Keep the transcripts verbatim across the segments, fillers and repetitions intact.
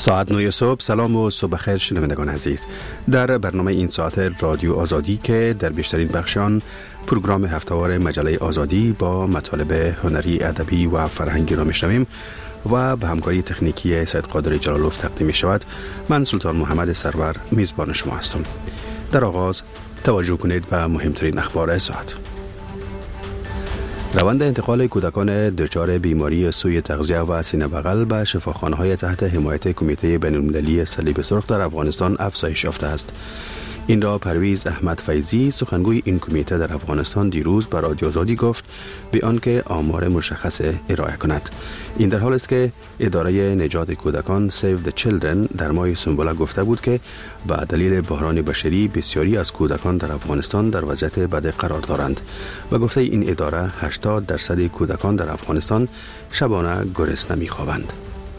ساعت نه صبح. سلام و صبح خیر شنوندگان عزیز. در برنامه این ساعت رادیو آزادی که در بیشترین بخشان پروگرام هفته‌وار مجله آزادی با مطالب هنری، ادبی و فرهنگی را میشنویم و به همکاری تکنیکی سید قادر جلالوف تقدیم می شود. من سلطان محمد سرور میزبان شما هستم. در آغاز توجه کنید به مهمترین اخبار ساعت. روند انتقال کودکان دچار بیماری سوی تغذیه و سینه بغل به شفاخانه‌های تحت حمایت کمیته بین‌المللی صلیب سرخ در افغانستان افزایش یافته است. این را پرویز احمد فیضی، سخنگوی این کمیته در افغانستان، دیروز به رادیو آزادی گفت به آنکه آمار مشخص ارائه کند. این در حال است که اداره نجات کودکان سیو د چیلدرن در ماه سنبله گفته بود که به دلیل بحران بشری بسیاری از کودکان در افغانستان در وضعیت بد قرار دارند و گفته این اداره هشتاد درصد کودکان در افغانستان شبانه گرسنه می‌خوابند.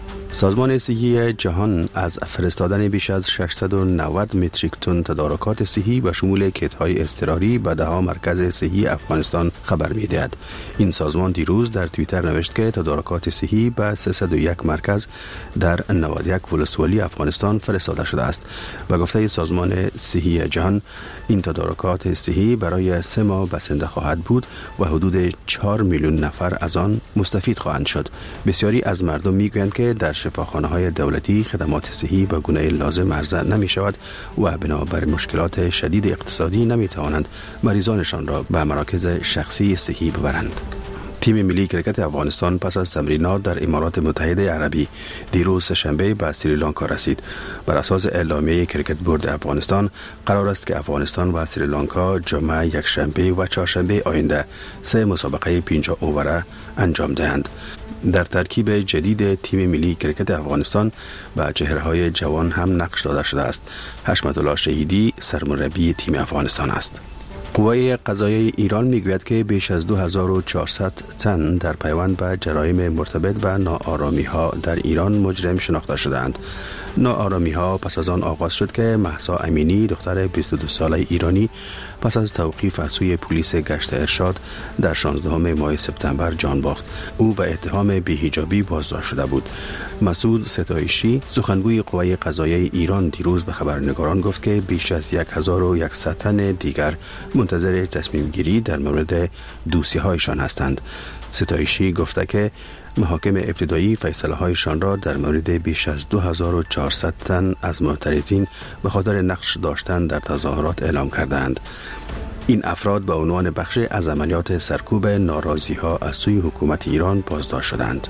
سازمان صحی جهان از فرستادن بیش از ششصد و نود متریک تن تدارکات صحی به شمول کیت‌های اضطراری به ده مرکز صحی افغانستان خبر می‌دهد. این سازمان دیروز در توییتر نوشت که تدارکات صحی به سیصد و یک مرکز در نود و یک ولسوالی افغانستان فرستاده شده است و گفته سازمان صحی جهان این تدارکات صحی برای سه ماه بسنده خواهد بود و حدود چهار میلیون نفر از آن مستفید خواهند شد. بسیاری از مردم میگویند که در شفاخانه‌های دولتی خدمات صحی به گونه لازم عرضه نمی شود و بنابر مشکلات شدید اقتصادی نمی توانند مریضانشان را به مراکز شخصی صحی ببرند. تیم ملی کرکت افغانستان پس از تمرینات در امارات متحده عربی دیروز سه‌شنبه به سریلانکا رسید. بر اساس اعلامیه کرکت بورد افغانستان قرار است که افغانستان و سریلانکا جمعه یکشنبه و چهارشنبه آینده سه مسابقه پنجاه اووره انجام دهند. در ترکیب جدید تیم ملی کرکت افغانستان به چهره‌های جوان هم نقش داده شده است. حشمت الله شهیدی سرمربی تیم افغانستان است. قوای قضاییه ایران میگوید که بیش از دو هزار و چهارصد تن در پیوند به جرایم مرتبط به ناآرامی‌ها در ایران مجرم شناخته شدند. ناآرامی‌ها پس از آن آغاز شد که مهسا امینی، دختر بیست و دو ساله ایرانی، پس از توقیف از سوی پلیس گشت ارشاد در شانزدهم ماه سپتامبر جان باخت. او به اتهام بی‌حجابی بازداشت شده بود. مسعود ستایشی، سخنگوی قوای قضاییه ایران، دیروز به خبرنگاران گفت که بیش از هزار و صد تن دیگر منتظر تصمیم گیری در مورد دوسیه‌هایشان هستند. ستایشی گفته که محاکم ابتدایی فیصله هایشان را در مورد بیش از دو هزار و چهارصد تن از معترضین به خاطر نقش داشتن در تظاهرات اعلام کردند. این افراد به عنوان بخش از عملیات سرکوب ناراضی ها از سوی حکومت ایران بازداشت شدند.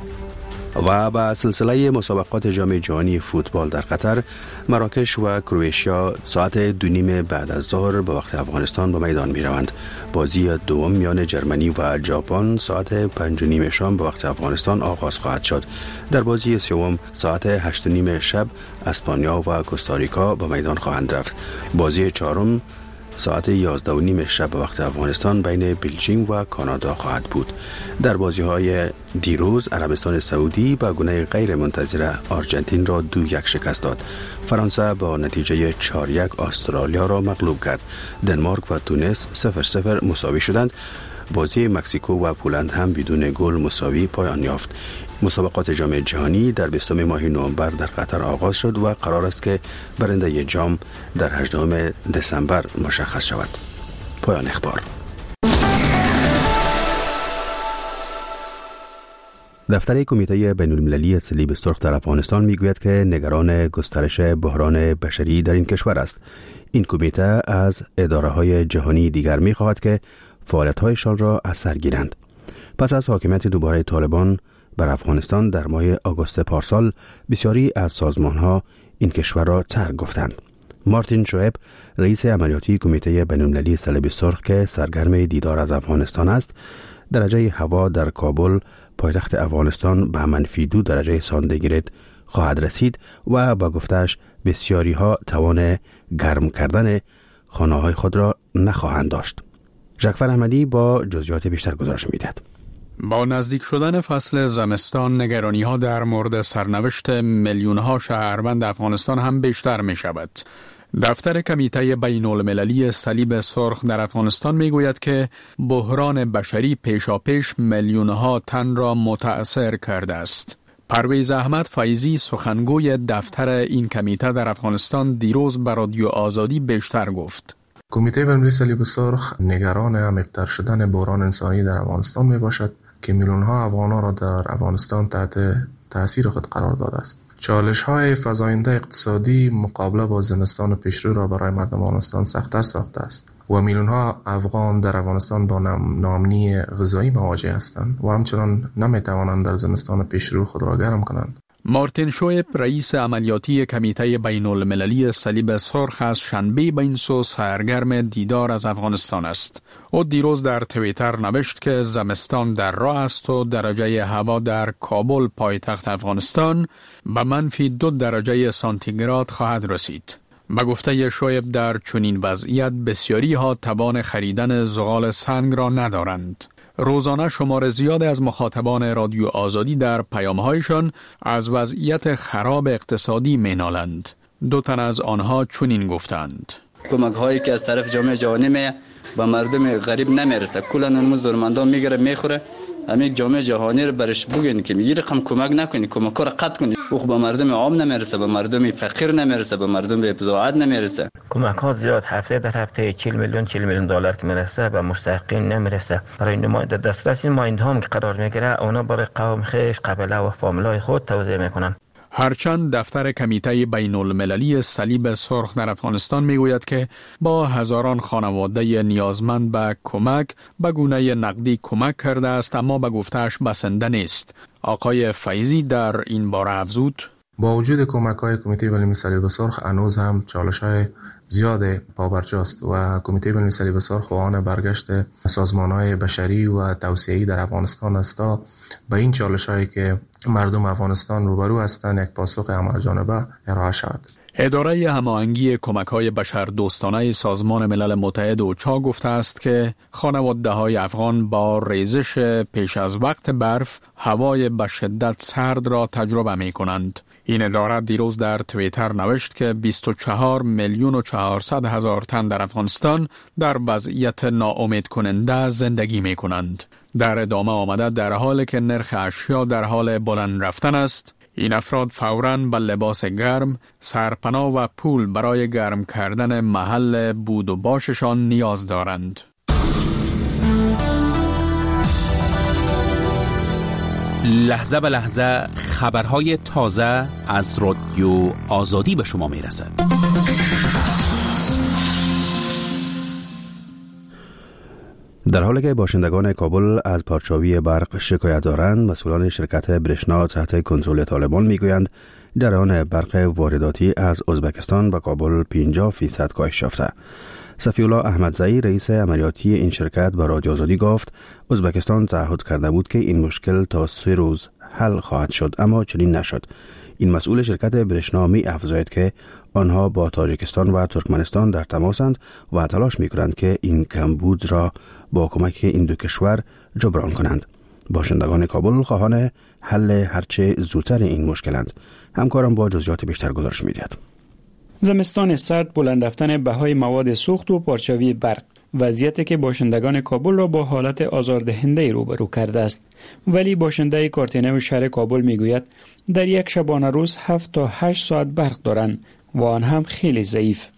و با سلسله مسابقات جام جهانی فوتبال در قطر، مراکش و کرواتیا ساعت دو نیم بعد از ظهر به وقت افغانستان به میدان می روند. بازی دوم میان جرمنی و ژاپن ساعت پنج و نیم شام به وقت افغانستان آغاز خواهد شد. در بازی سوم ساعت هشت و نیم شب اسپانیا و کوستاریکا به میدان خواهند رفت. بازی چهارم ساعت یازده و نیم شب به وقت افغانستان بین بلژیک و کانادا خواهد بود. در بازی‌های دیروز عربستان سعودی با گونه غیر منتظره آرژانتین را دو یک شکست داد. فرانسه با نتیجه چهار یک استرالیا را مغلوب کرد. دنمارک و تونس صفر صفر مساوی شدند. بازی مکزیکو و پولند هم بدون گل مساوی پایان یافت. مسابقات جام جهانی در بیستم ماه نوامبر در قطر آغاز شد و قرار است که برنده جام در هجدهم دسامبر مشخص شود. پایان اخبار. دفتر کمیته بین‌المللی صلیب سرخ در افغانستان میگوید که نگران گسترش بحران بشری در این کشور است. این کمیته از اداره‌های جهانی دیگر می‌خواهد که فعالیت‌هایشان را از سر گیرند. پس از حاکمیت دوباره طالبان بر افغانستان در ماه آگوست پارسال، بسیاری از سازمان‌ها این کشور را ترک گفتند. مارتین شعیب، رئیس عملیاتی کمیته بین‌المللی صلیب سرخ که سرگرم دیدار از افغانستان است، درجه هوا در کابل، پایتخت افغانستان، به منفی دو درجه سانتیگراد خواهد رسید و با گفتش بسیاری ها توان گرم کردن خانه های خود را نخواهند داشت. ژکفر احمدی با جزئیات بیشتر گزارش می‌دهد. با نزدیک شدن فصل زمستان، نگرانی ها در مورد سرنوشت میلیون ها شهروند افغانستان هم بیشتر می شود. دفتر کمیته بین المللی صلیب سرخ در افغانستان می گوید که بحران بشری پیشاپیش میلیون ها تن را متأثر کرده است. پرویز احمد فیضی سخنگوی دفتر این کمیته در افغانستان دیروز به رادیو آزادی بیشتر گفت. کمیته بین‌المللی صلیب سرخ نگران عمیق‌تر شدن بحران انسانی در افغانستان می باشد که میلیون‌ها افغانان را در افغانستان تحت تأثیر خود قرار داده است. چالش‌های فزاینده اقتصادی مقابله با زمستان پیشرو را برای مردم افغانستان سخت‌تر ساخته است و میلیون‌ها افغان در افغانستان با ناامنی غذایی مواجه هستند و همچنان نمی‌توانند در زمستان پیشرو خود را گرم کنند. مارتین شویب رئیس عملیاتی کمیته بین المللی صلیب سرخ از شنبه به این سو سرگرم دیدار از افغانستان است. او دیروز در توییتر نوشت که زمستان در راه است و درجه هوا در کابل پایتخت افغانستان به منفی دو درجه سانتیگراد خواهد رسید. به گفته شویب در چنین وضعیت بسیاری ها توان خریدن زغال سنگ را ندارند. روزانه شمار زیاد از مخاطبان رادیو آزادی در پیام‌هایشان از وضعیت خراب اقتصادی می‌نالند. دو تن از آنها چنین گفتند: کمک‌هایی که از طرف جامعه جهانی می به مردم غریب نمیرسه، کلاً اون مزدورمندان میگیره میخوره. همین جامعه جهانی رو برش بگین که میگه رقم کمک نکنی، کمک رو قطع کنی. او به مردم عام نمیرسه، به مردم فقیر نمیرسه، به مردم بزاعت نمیرسه. کمک ها زیاد هفته در هفته چهل میلیون چهل میلیون دلار که میرسه به مستحقین نمیرسه. برای نماینده دسترس نماینده هم که قرار میگیره اونا برای قوم خیش قبیله و فامیلای خود توزیع میکنن. هرچند دفتر کمیته بین المللی صلیب سرخ در افغانستان میگوید که با هزاران خانواده نیازمند به کمک به گونه نقدی کمک کرده است، اما به گفتهش بسنده نیست. آقای فیضی در این باره افزود: با وجود کمک‌های کمیته بین‌المللی صلیب سرخ هنوز هم چالش‌های زیاد پابرجاست و کمیته بین‌المللی صلیب سرخ خواهان برگشت سازمان‌های بشری و توسعه‌ای در افغانستان است تا به این چالش‌هایی که مردم افغانستان روبرو هستند یک پاسخ همه‌جانبه ارائه شود. اداره هماهنگی کمک‌های بشردوستانه سازمان ملل متحد اوچا گفته است که خانواده‌های افغان با ریزش پیش از وقت برف هوای به شدت سرد را تجربه می‌کنند. این اداره دیروز در توییتر نوشت که بیست و چهار میلیون و چهارصد هزار تن در افغانستان در وضعیت ناامید کننده زندگی می کنند. در ادامه آمده در حالی که نرخ اشیا در حال بلند رفتن است، این افراد فوراً به لباس گرم، سرپناه و پول برای گرم کردن محل بود و باششان نیاز دارند. لحظه به لحظه خبرهای تازه از رادیو آزادی به شما می رسد. در حالی که باشندگان کابل از پارچاوی برق شکایت دارند، مسئولان شرکت برشنا تحت کنترل طالبان میگویند جریان برق وارداتی از ازبکستان به کابل پنجاه فیصد کاهش یافته. صفی‌الله احمدزئی رئیس عملیاتی این شرکت به رادیو آزادی گفت ازبکستان تعهد کرده بود که این مشکل تا سه روز حل خواهد شد، اما چنین نشد. این مسئول شرکت برشنا می افزاید که آنها با تاجیکستان و ترکمنستان در تماسند و تلاش می کنند که این کمبود را با کمک این دو کشور جبران کنند. باشندگان کابل خواهان حل هرچه زودتر این مشکلند. همکارم با جزئیات بیشتر گزارش می‌دهد. زمستان سرد، بلند رفتن بهای مواد سوخت و پارچاوی برق، وضعیتی که باشندگان کابل را با حالت آزاردهنده روبرو کرده است. ولی باشنده کارتینو شهر کابل میگوید در یک شبانه روز هفت تا هشت ساعت برق دارند و آن هم خیلی ضعیف.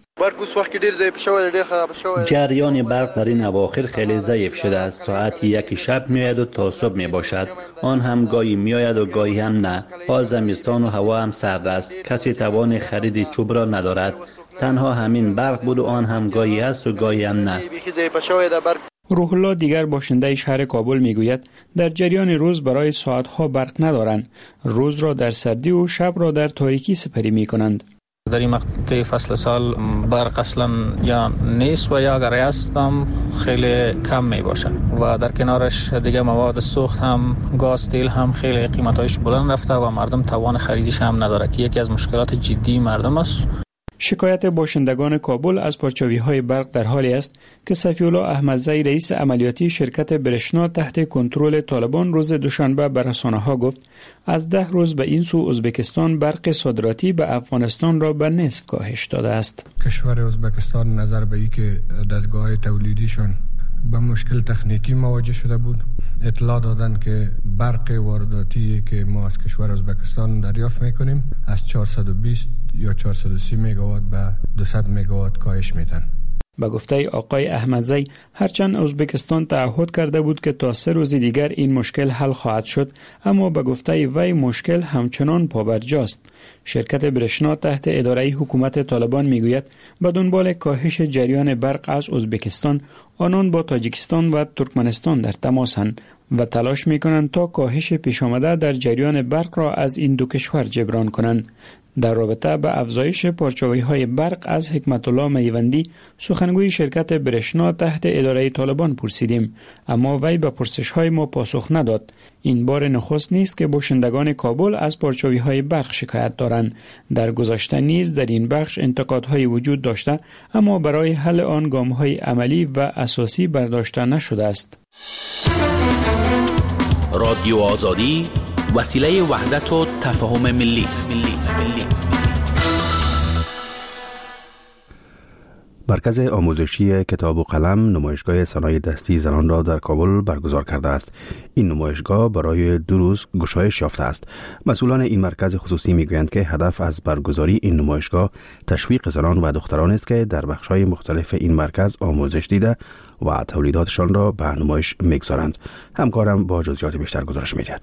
جریان برق در این اواخر خیلی ضعیف شده است. ساعت یک شب میآید و تا صبح می باشد. آن هم گاهی میآید و گاهی هم نه. حال زمستان و هوا هم سرد است. کسی توان خرید چوب را ندارد. تنها همین برق بود و آن هم گاهی است و گاهی هم نه. روح الله دیگر باشنده شهر کابل میگوید در جریان روز برای ساعتها برق ندارند. روز را در سردی و شب را در تاریکی سپری می کنند. در این مقطع فصل سال برق اصلا یا نیست و یا اگر است هم خیلی کم می باشه و در کنارش دیگه مواد سوخت هم گاز تیل هم خیلی قیمتایش بلند رفته و مردم توان خریدش هم نداره که یکی از مشکلات جدی مردم است. شکایت باشندگان کابل از پارچاوی‌های برق در حالی است که صفی‌الله احمدزئی رئیس عملیاتی شرکت برشنا تحت کنترل طالبان روز دوشنبه به رسانه‌ها گفت از ده روز به این سو ازبکستان برق صادراتی به افغانستان را به نصف کاهش داده است. کشور ازبکستان نظر به اینکه دستگاه تولیدیشان به مشکل تکنیکی مواجه شده بود. اطلاع دادن که برق وارداتی که ما از کشور ازبکستان دریافت میکنیم از چهارصد و بیست یا چهارصد و سی مگاوات به دویست مگاوات کاهش میدن. به گفته آقای احمدزی، هرچند ازبکستان تعهد کرده بود که تا سه روز دیگر این مشکل حل خواهد شد، اما به گفته وی مشکل همچنان پابرجاست. شرکت برشنا تحت اداره حکومت طالبان میگوید به دنبال کاهش جریان برق از ازبکستان، آنان با تاجیکستان و ترکمنستان در تماسند و تلاش میکنند تا کاهش پیش آمده در جریان برق را از این دو کشور جبران کنند. در رابطه به افزایش پارچه‌های برق از حکمت الله میوندی، سخنگوی شرکت برشنا تحت اداره طالبان پرسیدیم، اما وی به پرسش‌های ما پاسخ نداد. این بار نخست نیست که باشندگان کابل از پارچه‌های برق شکایت دارند. در گذشته نیز در این بخش انتقادهای وجود داشته، اما برای حل آن گام‌های عملی و اساسی برداشته نشده است. رادیو آزادی وسیله وحدت و تفاهم ملی است. مرکز آموزشی کتاب و قلم نمایشگاه صنایع دستی زنان را در کابل برگزار کرده است. این نمایشگاه برای دو روز گشایش یافته است. مسئولان این مرکز خصوصی میگویند که هدف از برگزاری این نمایشگاه تشویق زنان و دختران است که در بخش‌های مختلف این مرکز آموزش دیده و تولیداتشان را به نمایش میگذارند. همکارم با جزئیات بیشتر گزارش می‌دهد.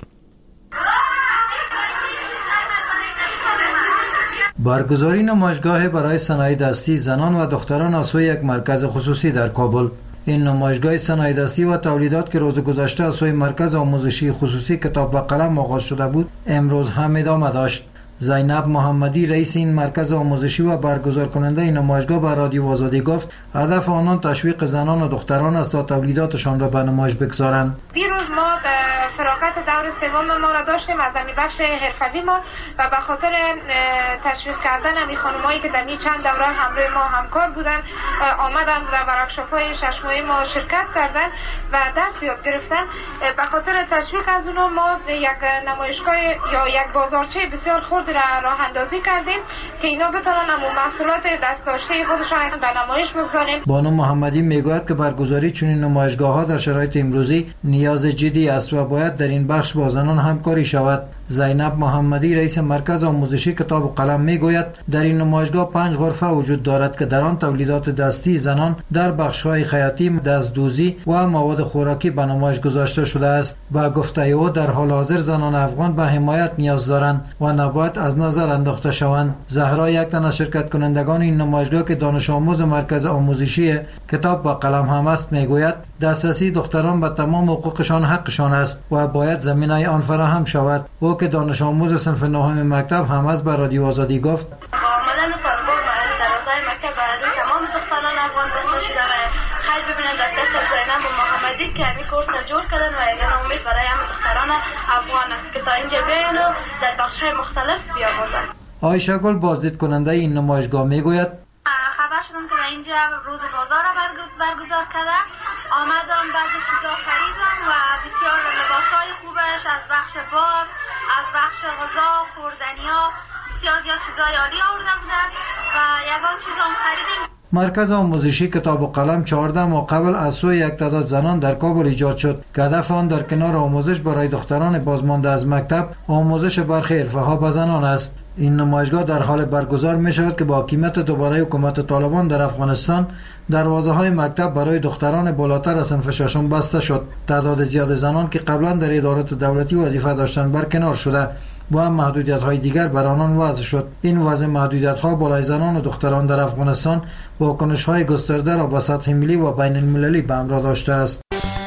برگزاری نمایشگاه برای صنایع دستی زنان و دختران از سوی یک مرکز خصوصی در کابل. این نمایشگاه صنایع دستی و تولیدات که روز گذشته از سوی مرکز آموزشی خصوصی کتاب و قلم آغاز شده بود، امروز هم ادامه داشت. زینب محمدی رئیس این مرکز آموزشی و برگزار کننده این نمایشگاه به رادیو آزادی گفت هدف آنان تشویق زنان و دختران است تا تولیداتشان را به نمایش بگذارند. دیروز ما فراغت دور سوم ما را داشتیم از همین بخش حرفوی ما و به خاطر تشویق کردن همین خانمایی که در این چند دوره همراه ما همکار بودن آمدن و در ورکشاپ‌های شش ماهه ما شرکت کردن و درس یاد گرفتن، به خاطر تشویق از اونها ما یک نمایشگاه یا یک بازارچه بسیار خرد را راه اندازی کردیم که اینا بتونن همون محصولات دست داشته خودشان به نمایش بگذاریم. بانو محمدی میگوید که برگزاری چنین نمایشگاه‌ها در شرایط امروزی نیاز جدی است و باید در این بخش با زنان همکاری شود. زینب محمدی رئیس مرکز آموزشی کتاب و قلم میگوید در این نمایشگاه پنج غرفه وجود دارد که در آن تولیدات دستی زنان در بخش‌های خیاطی، دستدوزی و مواد خوراکی به نمایش گذاشته شده است. با گفته او در حال حاضر زنان افغان به حمایت نیاز دارند و نباید از نظر انداخته شوند. زهرا یک تن از شرکت کنندگان این نمایشگاه که دانش آموز مرکز آموزشی کتاب و قلم هم است میگوید دسترسی دختران به تمام حقوقشان حقشان است و باید زمینه آن فراهم شود. او که دانش آموز صنف نهم مکتب هم از بر رادیو آزادی گفت آمدن طالبان در فضای مکتب برای تمام دختران افغان بسته شده و خیلی ببینن در درس زینب محمدی که همین کورس جور کردن و یک امید برای همه دختران افغان است که تا اینجا بیان و در بخش‌های مختلف بیاموزند. عایشه گل بازدید کننده این نمایشگاه میگوید خبر شدم که اینجا روز بازار را برگزار کردن، آمدم بعضی چیزا خریدم و بسیار لباسای خوبش از بخش بافت، از بخش غذا، خوردنیا، بسیار زیاد چیزای عالی آورده بودن و یگان چیزام خریدیم. مرکز آموزشی کتاب و قلم چهارده ماه قبل از سوی یک تعداد زنان در کابل ایجاد شد که هدف آن در کنار آموزش برای دختران بازمانده از مکتب آموزش برخی حرفه‌ها به زنان است. این نمایشگاه در حال برگزار می شود که با حکومت دوباره حکومت طالبان در افغانستان دروازه‌های مکتب برای دختران بالاتر از صنف ششم بسته شد. تعداد زیاد زنان که قبلا در ادارات دولتی وظیفه داشتند برکنار شده و هم محدودیت‌های دیگر بر آنان وضع شد. این وضع محدودیت‌ها بالای زنان و دختران در افغانستان واکنش‌های گسترده را به سطح ملی و بین المللی به همراه داشته است.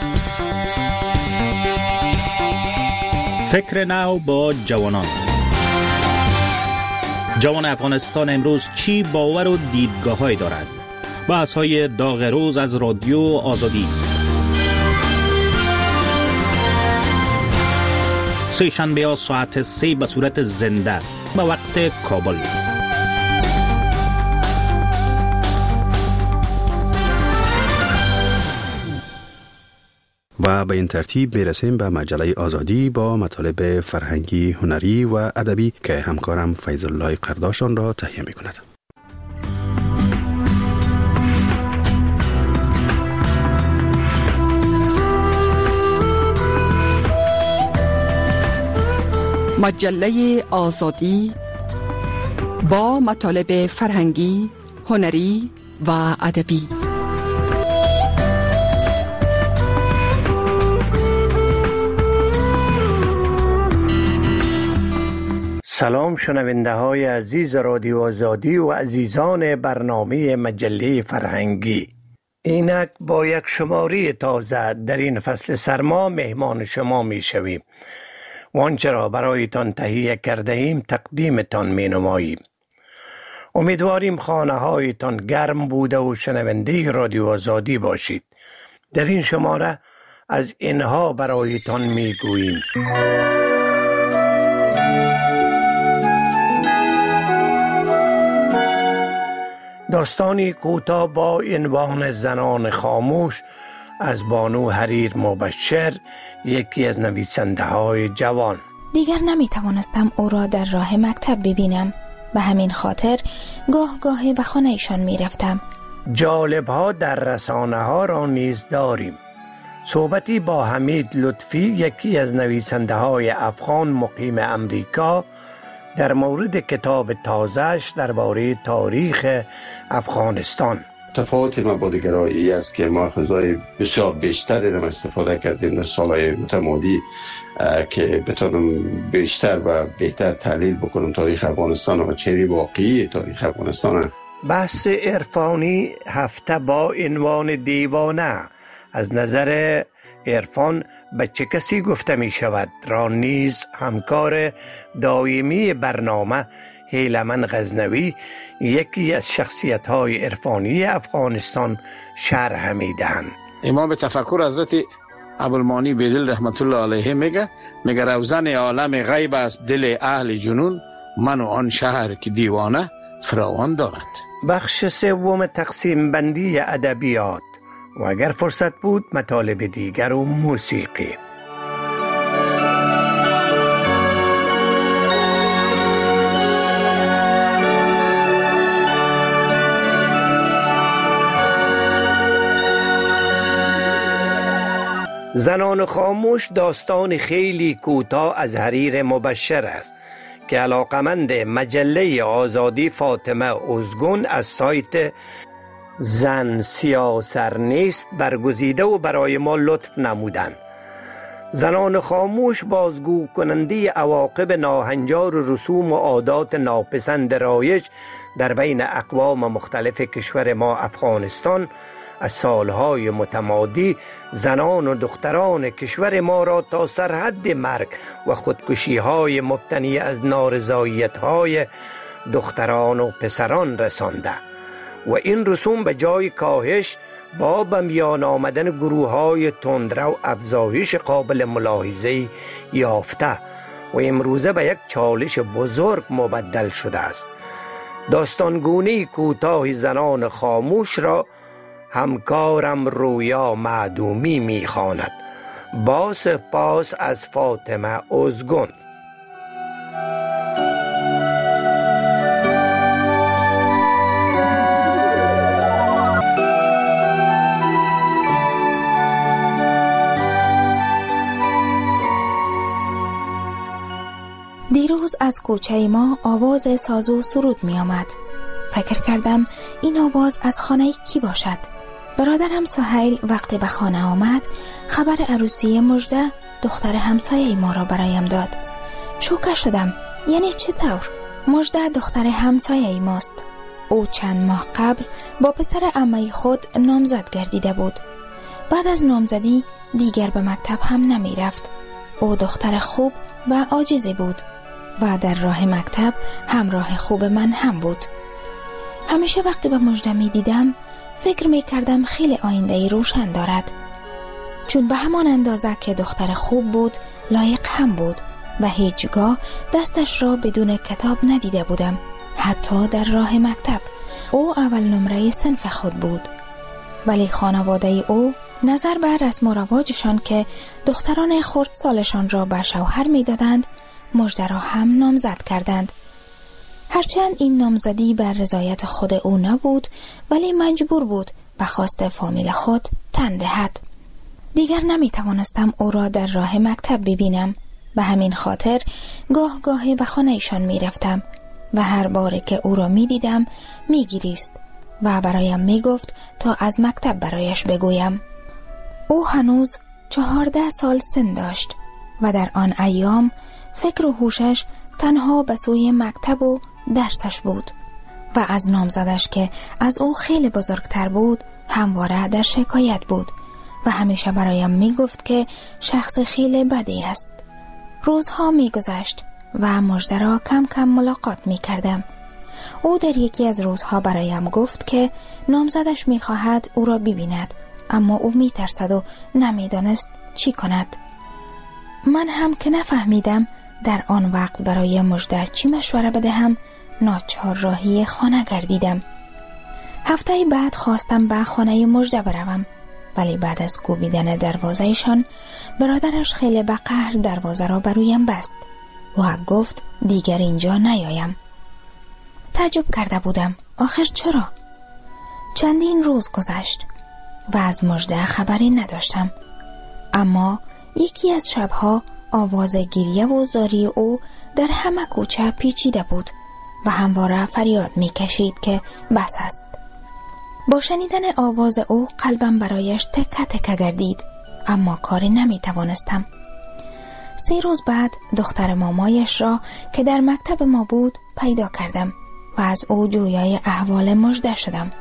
فکر نو با جوانان. جوان افغانستان امروز چی باور و دیدگاه‌هایی دارد؟ بحث‌های داغ روز از رادیو آزادی. سه شنبه ها ساعت سه به صورت زنده به وقت کابل. و به این ترتیب میرسیم به مجله آزادی با مطالب فرهنگی، هنری و ادبی که همکارم فیض الله قرداشان را تهیه می کند. مجله آزادی با مطالب فرهنگی، هنری و ادبی. سلام شنونده های عزیز رادیو آزادی و عزیزان برنامه مجله فرهنگی. اینک با یک شماره تازه در این فصل سرما مهمان شما می شویم و آنچه را برایتان تهیه کرده ایم تقدیمتان می نماییم. امیدواریم خانه هایتان گرم بوده و شنونده رادیو آزادی باشید. در این شماره از اینها برایتان می گوییم. داستانی کوتاه با عنوان زنان خاموش از بانو حریر مبشر، یکی از نویسنده های جوان. دیگر نمی توانستم او را در راه مکتب ببینم، به همین خاطر گاه گاهی به خانه ایشان می رفتم. جالب ها در رسانه ها را نیز داریم. صحبتی با حمید لطفی، یکی از نویسنده های افغان مقیم امریکا، در مورد کتاب تازه‌اش درباره تاریخ افغانستان. تفاوت مبادگرایی است که ما خزای بسیار بیشتری را استفاده کردیم در سالهای متمادی که بتونم بیشتر و بهتر تحلیل بکنم تاریخ افغانستان و چهره واقعی تاریخ افغانستان. بحث عرفانی هفته با عنوان دیوانه از نظر عرفان به چه کسی گفته می شود را نیز همکار دائمی برنامه هیلمن غزنوی، یکی از شخصیت های عرفانی افغانستان، شرح می دهند. امام تفکر حضرت ابوالمانی بیدل رحمت الله علیه میگه میگه روزن عالم غیب است دل اهل جنون، من و آن شهر که دیوانه فراوان دارد. بخش سوم تقسیم بندی ادبیات و اگر فرصت بود مطالب دیگر و موسیقی. زنان خاموش داستان خیلی کوتاه از حریر مبشر است که علاقمند مجله آزادی فاطمه ازگون از سایت زن سیاسر نیست برگزیده و برای ما لطف نمودند. زنان خاموش بازگو کننده عواقب ناهنجار و رسوم و عادات ناپسند رایج در بین اقوام مختلف کشور ما افغانستان از سالهای متمادی زنان و دختران کشور ما را تا سرحد مرگ و خودکشی‌های مبتنی از نارضایت‌های دختران و پسران رسانده و این رسوم به جای کاهش با به میان آمدن گروه‌های تندرو افزایش قابل ملاحظه‌ای یافته و امروزه به یک چالش بزرگ مبدل شده است. داستانگونه کوتاه زنان خاموش را همکارم رویا معدومی می‌خواند. با سپاس از فاطمه ازگون. دیروز از کوچه ما آواز ساز و سرود می آمد. فکر کردم این آواز از خانه کی باشد. برادرم سهیل وقتی به خانه آمد خبر عروسی مژده دختر همسایه ما را برایم داد. شوکه شدم. یعنی چطور؟ مژده دختر همسایه ماست. او چند ماه قبل با پسر عمه خود نامزد گردیده بود. بعد از نامزدی دیگر به مکتب هم نمی رفت. او دختر خوب و عاجزی بود و در راه مکتب همراه خوب من هم بود. همیشه وقتی به مژده می دیدم فکر می کردم خیلی آینده‌ای روشن دارد، چون به همان اندازه که دختر خوب بود لایق هم بود و هیچگاه دستش را بدون کتاب ندیده بودم. حتی در راه مکتب او اول نمره صنف خود بود، ولی خانواده او نظر بر رسم و رواجشان که دختران خردسالشان را به شوهر می دادند مژده را هم نامزد کردند. هرچند این نامزدی بر رضایت خود او نبود، ولی مجبور بود به خواست فامیل خود تن دهد. دیگر نمی توانستم او را در راه مکتب ببینم. به همین خاطر گاه گاهی به خانه ایشان می رفتم و هر باری که او را می دیدم می گریست و برایم می گفت تا از مکتب برایش بگویم. او هنوز چهارده سال سن داشت و در آن ایام فکر و هوشش تنها به سوی مکتب و درسش بود و از نامزدش که از او خیلی بزرگتر بود همواره در شکایت بود و همیشه برایم می گفت که شخص خیلی بدی است. روزها می گذشت و مژده را کم کم ملاقات می کردم. او در یکی از روزها برایم گفت که نامزدش می خواهد او را ببیند، اما او می ترسد و نمی دانست چی کند. من هم که نفهمیدم در آن وقت برای مژده چی مشوره بدهم، ناچار راهی خانه گردیدم. هفته بعد خواستم به خانه مژده بروم، ولی بعد از کوبیدن دروازهشان برادرش خیلی به قهر دروازه را برویم بست و گفت دیگر اینجا نیایم. تعجب کرده بودم آخر چرا؟ چندین روز گذشت و از مژده خبری نداشتم، اما یکی از شبها آواز گریه و زاری او در همه کوچه پیچیده بود و همواره فریاد می کشید که بس است. با شنیدن آواز او قلبم برایش تکه تکه گردید، اما کاری نمی توانستم. سه روز بعد دختر مامایش را که در مکتب ما بود پیدا کردم و از او جویای احوال مژده شدم.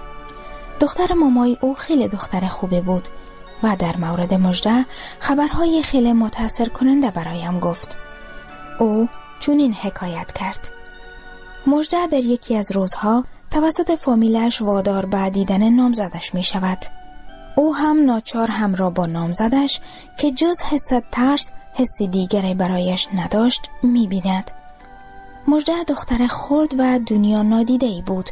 دختر مامای او خیلی دختر خوبی بود و در مورد مژده خبرهای خیلی متاثر کننده برایم گفت. او چنین حکایت کرد: مژده در یکی از روزها توسط فامیلش وادار به دیدن نامزدش می شود. او هم ناچار همراه با نامزدش که جز حس ترس حسی دیگری برایش نداشت می بیند. مژده دختر خرد و دنیا نادیده‌ای بود.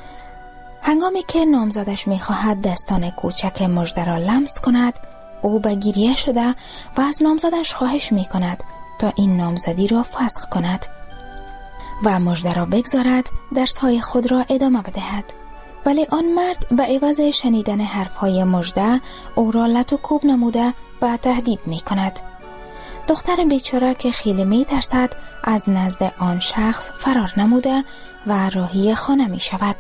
هنگامی که نامزدش می خواهد دستان کوچک مژده را لمس کند، او به گریه شده و از نامزدش خواهش می کند تا این نامزدی را فسخ کند و مژده را بگذارد درس‌های خود را ادامه بدهد. ولی آن مرد به عوض شنیدن حرف‌های مژده او را لط و کوب نموده و تهدید می کند. دختر بیچاره که خیلی می ترسد از نزد آن شخص فرار نموده و راهی خانه می شود.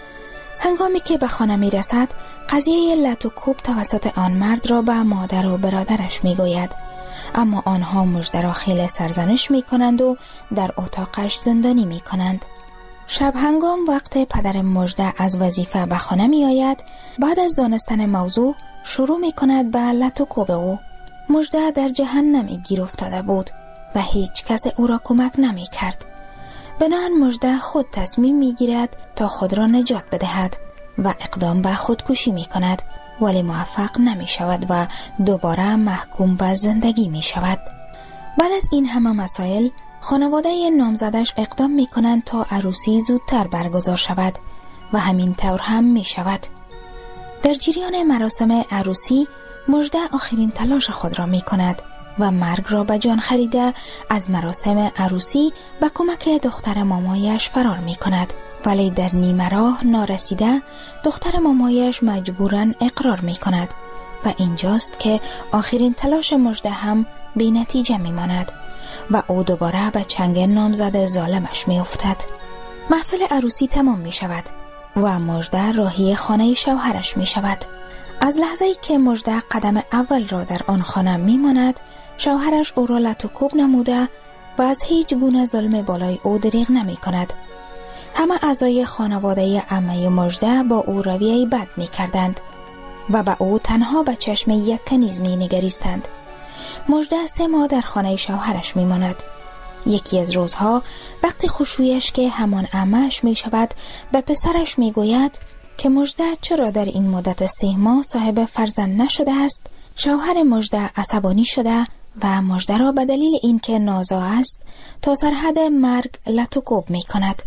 هنگامی که به خانه می رسد قضیه لط و کوب توسط آن مرد را به مادر و برادرش می گوید، اما آنها مژده را خیلی سرزنش می کنند و در اتاقش زندانی می کنند. شب هنگام وقت پدر مژده از وظیفه به خانه می آید، بعد از دانستن موضوع شروع می کند به لط و کوب او. مژده در جهنمی گیر افتاده بود و هیچ کس او را کمک نمی کرد. بنابراین مژده خود تصمیم می گیرد تا خود را نجات بدهد و اقدام به خودکشی می کند، ولی موفق نمی شود و دوباره محکوم به زندگی می شود. بعد از این همه مسائل خانواده نامزدش اقدام می کنند تا عروسی زودتر برگزار شود و همین طور هم می شود. در جریان مراسم عروسی مژده آخرین تلاش خود را می کند و مرگ را به جان خریده از مراسم عروسی به کمک دختر مامایش فرار می کند، ولی در نیمه راه نارسیده دختر مامایش مجبوراً اقرار می کند و اینجاست که آخرین تلاش مژده هم بی نتیجه می ماند و او دوباره به چنگ نامزد ظالمش می افتد. محفل عروسی تمام می شود و مژده راهی خانه شوهرش می شود. از لحظه‌ای که مژده قدم اول را در آن خانه می ماند، شوهرش او را لط و کوب نموده و از هیچ گونه ظلم بالای او دریغ نمی کند. همه اعضای خانواده عمه مژده با او رویه بد می کردند و با او تنها به چشم یک کنیز می نگریستند. مژده سه ماه در خانه شوهرش می ماند. یکی از روزها وقتی خوشویش که همان عمه‌اش می شود به پسرش می گوید که مژده چرا در این مدت سه ماه صاحب فرزند نشده است، شوهر مژده عصبانی شده و مژده را به دلیل اینکه نازا است تا سرحد مرگ لط و کوب می کند.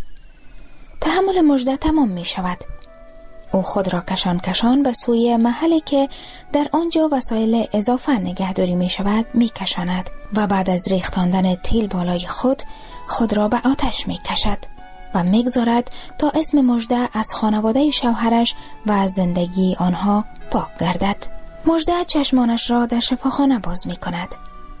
تحمل مژده تمام می شود. او خود را کشان کشان به سوی محلی که در آنجا وسایل اضافه نگهداری می شود می کشاند و بعد از ریختاندن تیل بالای خود خود را به آتش می کشد و می گذارد تا اسم مژده از خانواده شوهرش و از زندگی آنها پاک گردد. مژده چشمانش را در شفاخانه باز می کند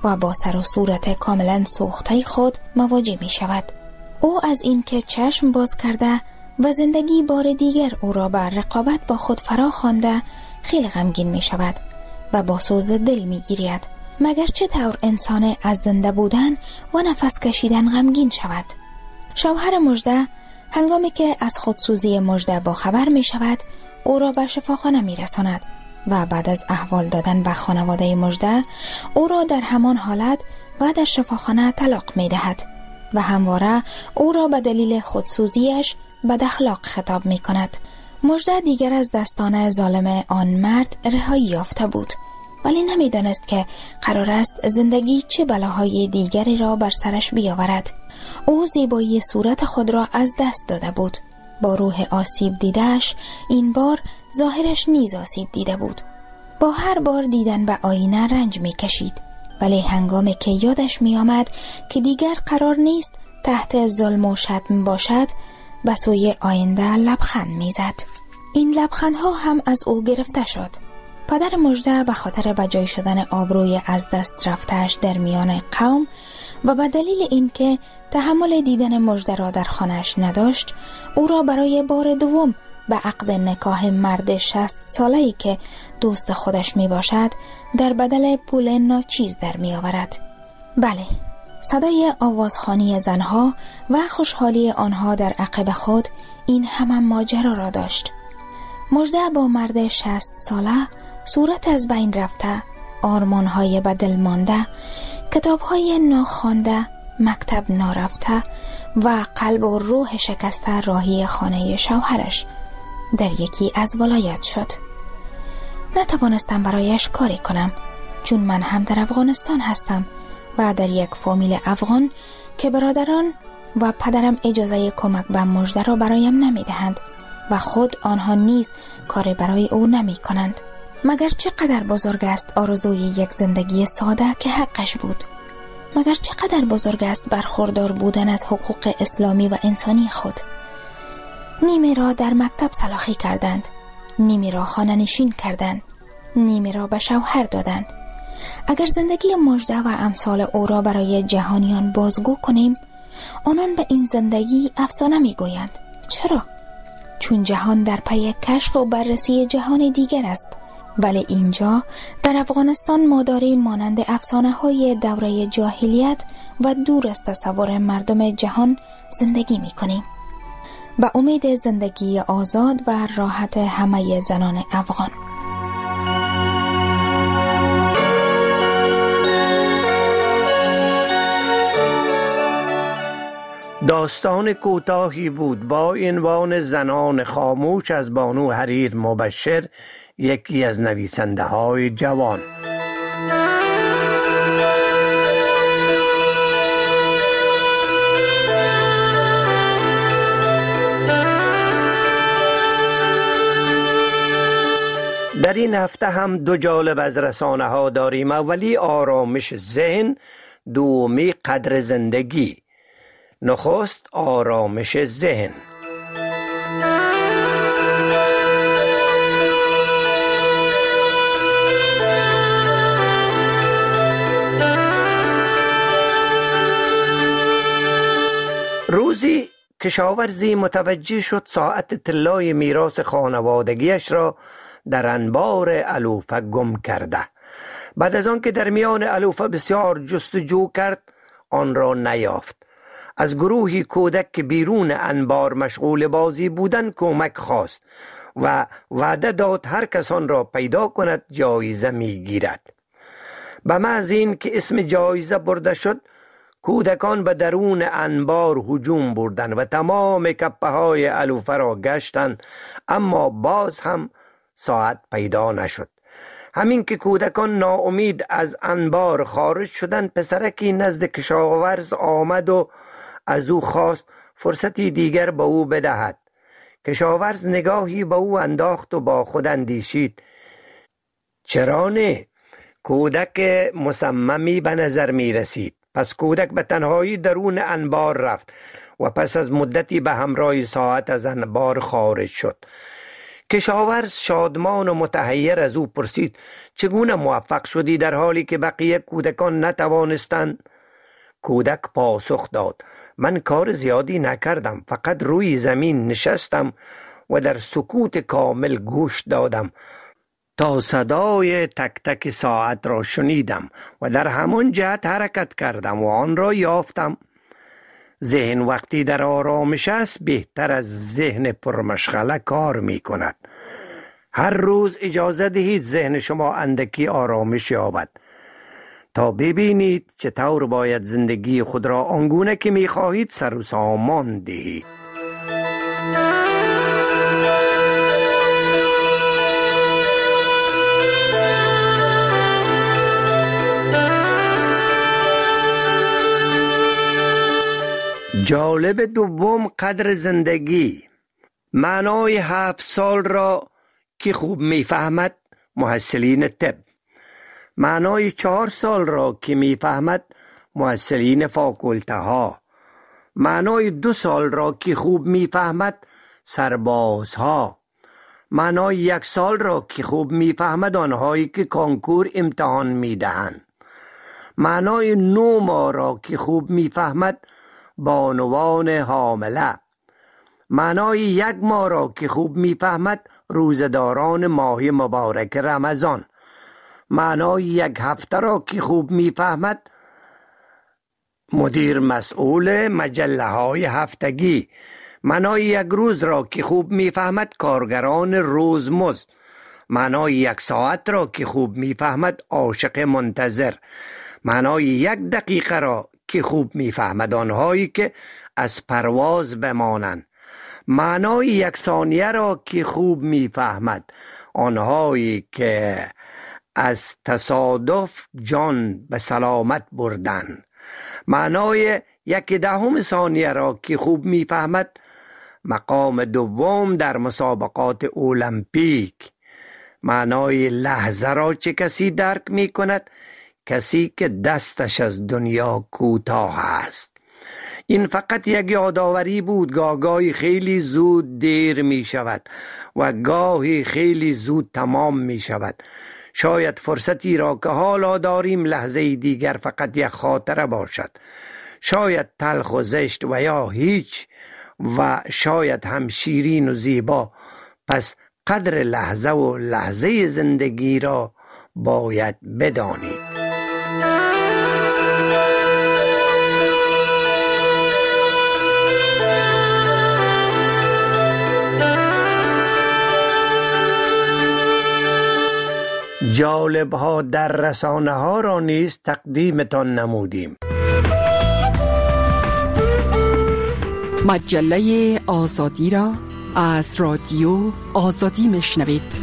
و با سر و صورت کاملا سوخته خود مواجه می شود. او از این که چشم باز کرده و زندگی بار دیگر او را بر رقابت با خود فرا خوانده خیلی غمگین می شود و با سوز دل می گیرید. مگر چه طور انسان از زنده بودن و نفس کشیدن غمگین شود؟ شوهر مژده هنگامی که از خودسوزی مژده با خبر می شود او را به شفاخانه می رساند و بعد از احوال دادن به خانواده مژده او را در همان حالت و در شفاخانه طلاق می دهد و همواره او را به دلیل خودسوزیش بد اخلاق خطاب می کند. مژده دیگر از دستان ظالم آن مرد رهایی یافته بود، ولی نمی دانست که قرار است زندگی چه بلاهای دیگری را بر سرش بیاورد. او زیبایی صورت خود را از دست داده بود. با روح آسیب دیدهش این بار ظاهرش نیز آسیب دیده بود. با هر بار دیدن به آینه رنج می کشید، ولی هنگامی که یادش می آمد که دیگر قرار نیست تحت ظلم و شتم باشد به سوی آینده لبخند می زد. این لبخندها هم از او گرفته شد. پدر مژده به خاطر بجای شدن آبروی از دست رفتهش در میان قوم و به دلیل اینکه تحمل دیدن مژده را در خانه‌اش نداشت، او را برای بار دوم به عقد نکاح مرد شصت ساله‌ای که دوست خودش می باشد در بدل پول ناچیز در می آورد. بله، صدای آوازخوانی زنها و خوشحالی آنها در عقب خود این همه ماجرا را داشت. مژده با مرد شصت ساله، صورت از بین رفته، آرمان‌های به دل مانده، کتاب‌های ناخوانده، مکتب نارفته و قلب و روح شکسته راهی خانه شوهرش در یکی از ولایات شد. نتوانستم برایش کاری کنم، چون من هم در افغانستان هستم و در یک فامیل افغان که برادران و پدرم اجازه کمک به مژده را برایم نمی دهند و خود آنها نیز کاری برای او نمی کنند. مگر چقدر بزرگ است آرزوی یک زندگی ساده که حقش بود؟ مگر چقدر بزرگ است برخوردار بودن از حقوق اسلامی و انسانی خود؟ نیمی را در مکتب سلاخی کردند، نیمی را خانه نشین کردند، نیمی را به شوهر دادند. اگر زندگی مژده و امثال او را برای جهانیان بازگو کنیم، آنان به این زندگی افسانه می گویند. چرا؟ چون جهان در پی کشف و بررسی جهان دیگر است. ولی اینجا در افغانستان ما داریم مانند افسانه های دوره جاهلیت و دور از تصور مردم جهان زندگی می کنیم. به امید زندگی آزاد و راحت همه زنان افغان. داستان کوتاهی بود با عنوان زنان خاموش از بانو حریر مبشر، یکی از نویسنده های جوان. در این هفته هم دو جالب از رسانه ها داریم. اولی آرامش ذهن، دومی قدر زندگی. نخست آرامش ذهن. روزی کشاورزی متوجه شد ساعت طلای میراث خانوادگیش را در انبار علوفه گم کرده. بعد از آن که در میان علوفه بسیار جستجو کرد، آن را نیافت. از گروهی کودک که بیرون انبار مشغول بازی بودند کمک خواست و وعده داد هر کسان را پیدا کند جایزه می گیرد. به محض این که اسم جایزه برده شد، کودکان به درون انبار هجوم بردند و تمام کپه های علوفه را گشتند، اما باز هم ساعت پیدا نشد. همین که کودکان ناامید از انبار خارج شدند، پسرکی نزد کشاورز آمد و از او خواست فرصتی دیگر به او بدهد. کشاورز نگاهی به او انداخت و با خود اندیشید: چرا نه؟ کودک مصممی به نظر می رسید. پس کودک به تنهایی درون انبار رفت و پس از مدتی به همراه ساعت از انبار خارج شد. کشاورز شادمان و متحیر از او پرسید چگونه موفق شدی در حالی که بقیه کودکان نتوانستند؟ کودک پاسخ داد من کار زیادی نکردم، فقط روی زمین نشستم و در سکوت کامل گوش دادم تا صدای تک تک ساعت را شنیدم و در همان جهت حرکت کردم و آن را یافتم. ذهن وقتی در آرامش است بهتر از ذهن پرمشغله کار می کند. هر روز اجازه دهید ذهن شما اندکی آرامش یابد تا ببینید چطور باید زندگی خود را آنگونه که می خواهید سر و سامان دهید. جالب دوم قدر زندگی. معنای هفت سال را که خوب میفهمد محصلین طب، معنای چهار سال را که میفهمد محصلین فاکولته ها، معنای دو سال را که خوب میفهمد سربازها، معنای یک سال را که خوب میفهمد آنهایی که کانکور امتحان میدهند، معنای نو ماه را که خوب میفهمد بانوان حامله، معنای یک ماه را که خوب میفهمد روزداران ماه مبارک رمضان، معنای یک هفته را که خوب میفهمد مدیر مسئول مجله های هفتگی، معنای یک روز را که خوب میفهمد کارگران روزمزد، معنای یک ساعت را که خوب میفهمد عاشق منتظر، معنای یک دقیقه را که خوب میفهمد آنهایی که از پرواز بمانند، معنای یک ثانیه را که خوب میفهمد آنهایی که از تصادف جان به سلامت بردند، معنای یک دهم ثانیه را که خوب میفهمد مقام دوم در مسابقات المپیک، معنای لحظه را چه کسی درک می کند؟ کسی که دستش از دنیا کوتاه است. این فقط یک یادآوری بود. گاهی خیلی زود دیر می شود و گاهی خیلی زود تمام می شود. شاید فرصتی را که حالا داریم لحظه دیگر فقط یک خاطره باشد، شاید تلخ و زشت و یا هیچ، و شاید هم شیرین و زیبا. پس قدر لحظه و لحظه زندگی را باید بدانید. جالب ها در رسانه ها را نیز تقدیمتان نمودیم. مجله آزادی را از رادیو آزادی میشنوید.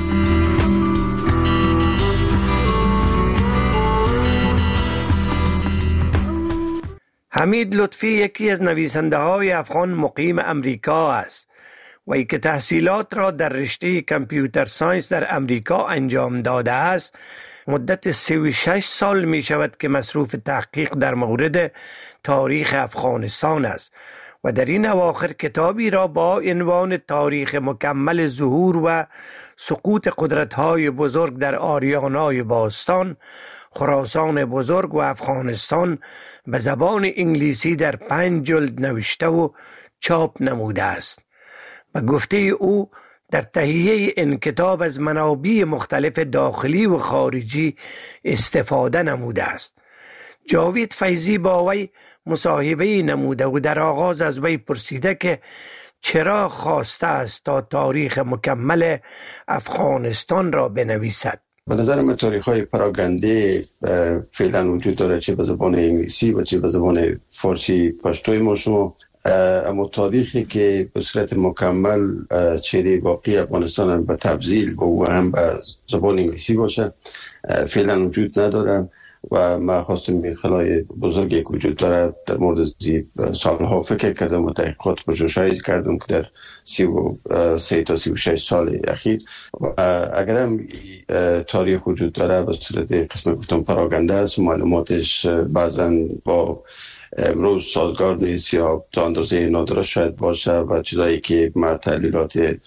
حمید لطفی یکی از نویسنده های افغان مقیم امریکا است و ای که تحصیلات را در رشته کامپیوتر ساینس در امریکا انجام داده است. مدت سی و شش سال می شود که مصروف تحقیق در مورد تاریخ افغانستان است و در این اواخر کتابی را با عنوان تاریخ مکمل ظهور و سقوط قدرت‌های بزرگ در آریانای باستان، خراسان بزرگ و افغانستان به زبان انگلیسی در پنج جلد نوشته و چاپ نموده است. و گفته او در تهیه این کتاب از منابع مختلف داخلی و خارجی استفاده نموده است. جاوید فیضی با وی مصاحبه نموده و در آغاز از وی پرسیده که چرا خواسته است تا تاریخ مکمل افغانستان را بنویسد. به نظر من تاریخ های پراگنده فعلا وجود داره، چه به زبان انگلیسی و چه به زبان فارسی پشتوی ما شما. اما تاریخی که به صورت مکمل چهره واقعی افغانستان به تفضیل و هم به زبان انگلیسی باشه فعلا وجود نداره و من خواستم خلای بزرگی که وجود داره در مورد زی سالها فکر کردم و تحقیقات پژوهش‌هایی کردم که در سی و سه تا سی و شش سال اخیر و اگر هم تاریخ وجود داره به صورت قسم گفتم پراگنده است، معلوماتش بعضا با امروز سازگار نیست یا تا اندازه نادرست شاید باشه و چیزایی که ما تحلیلات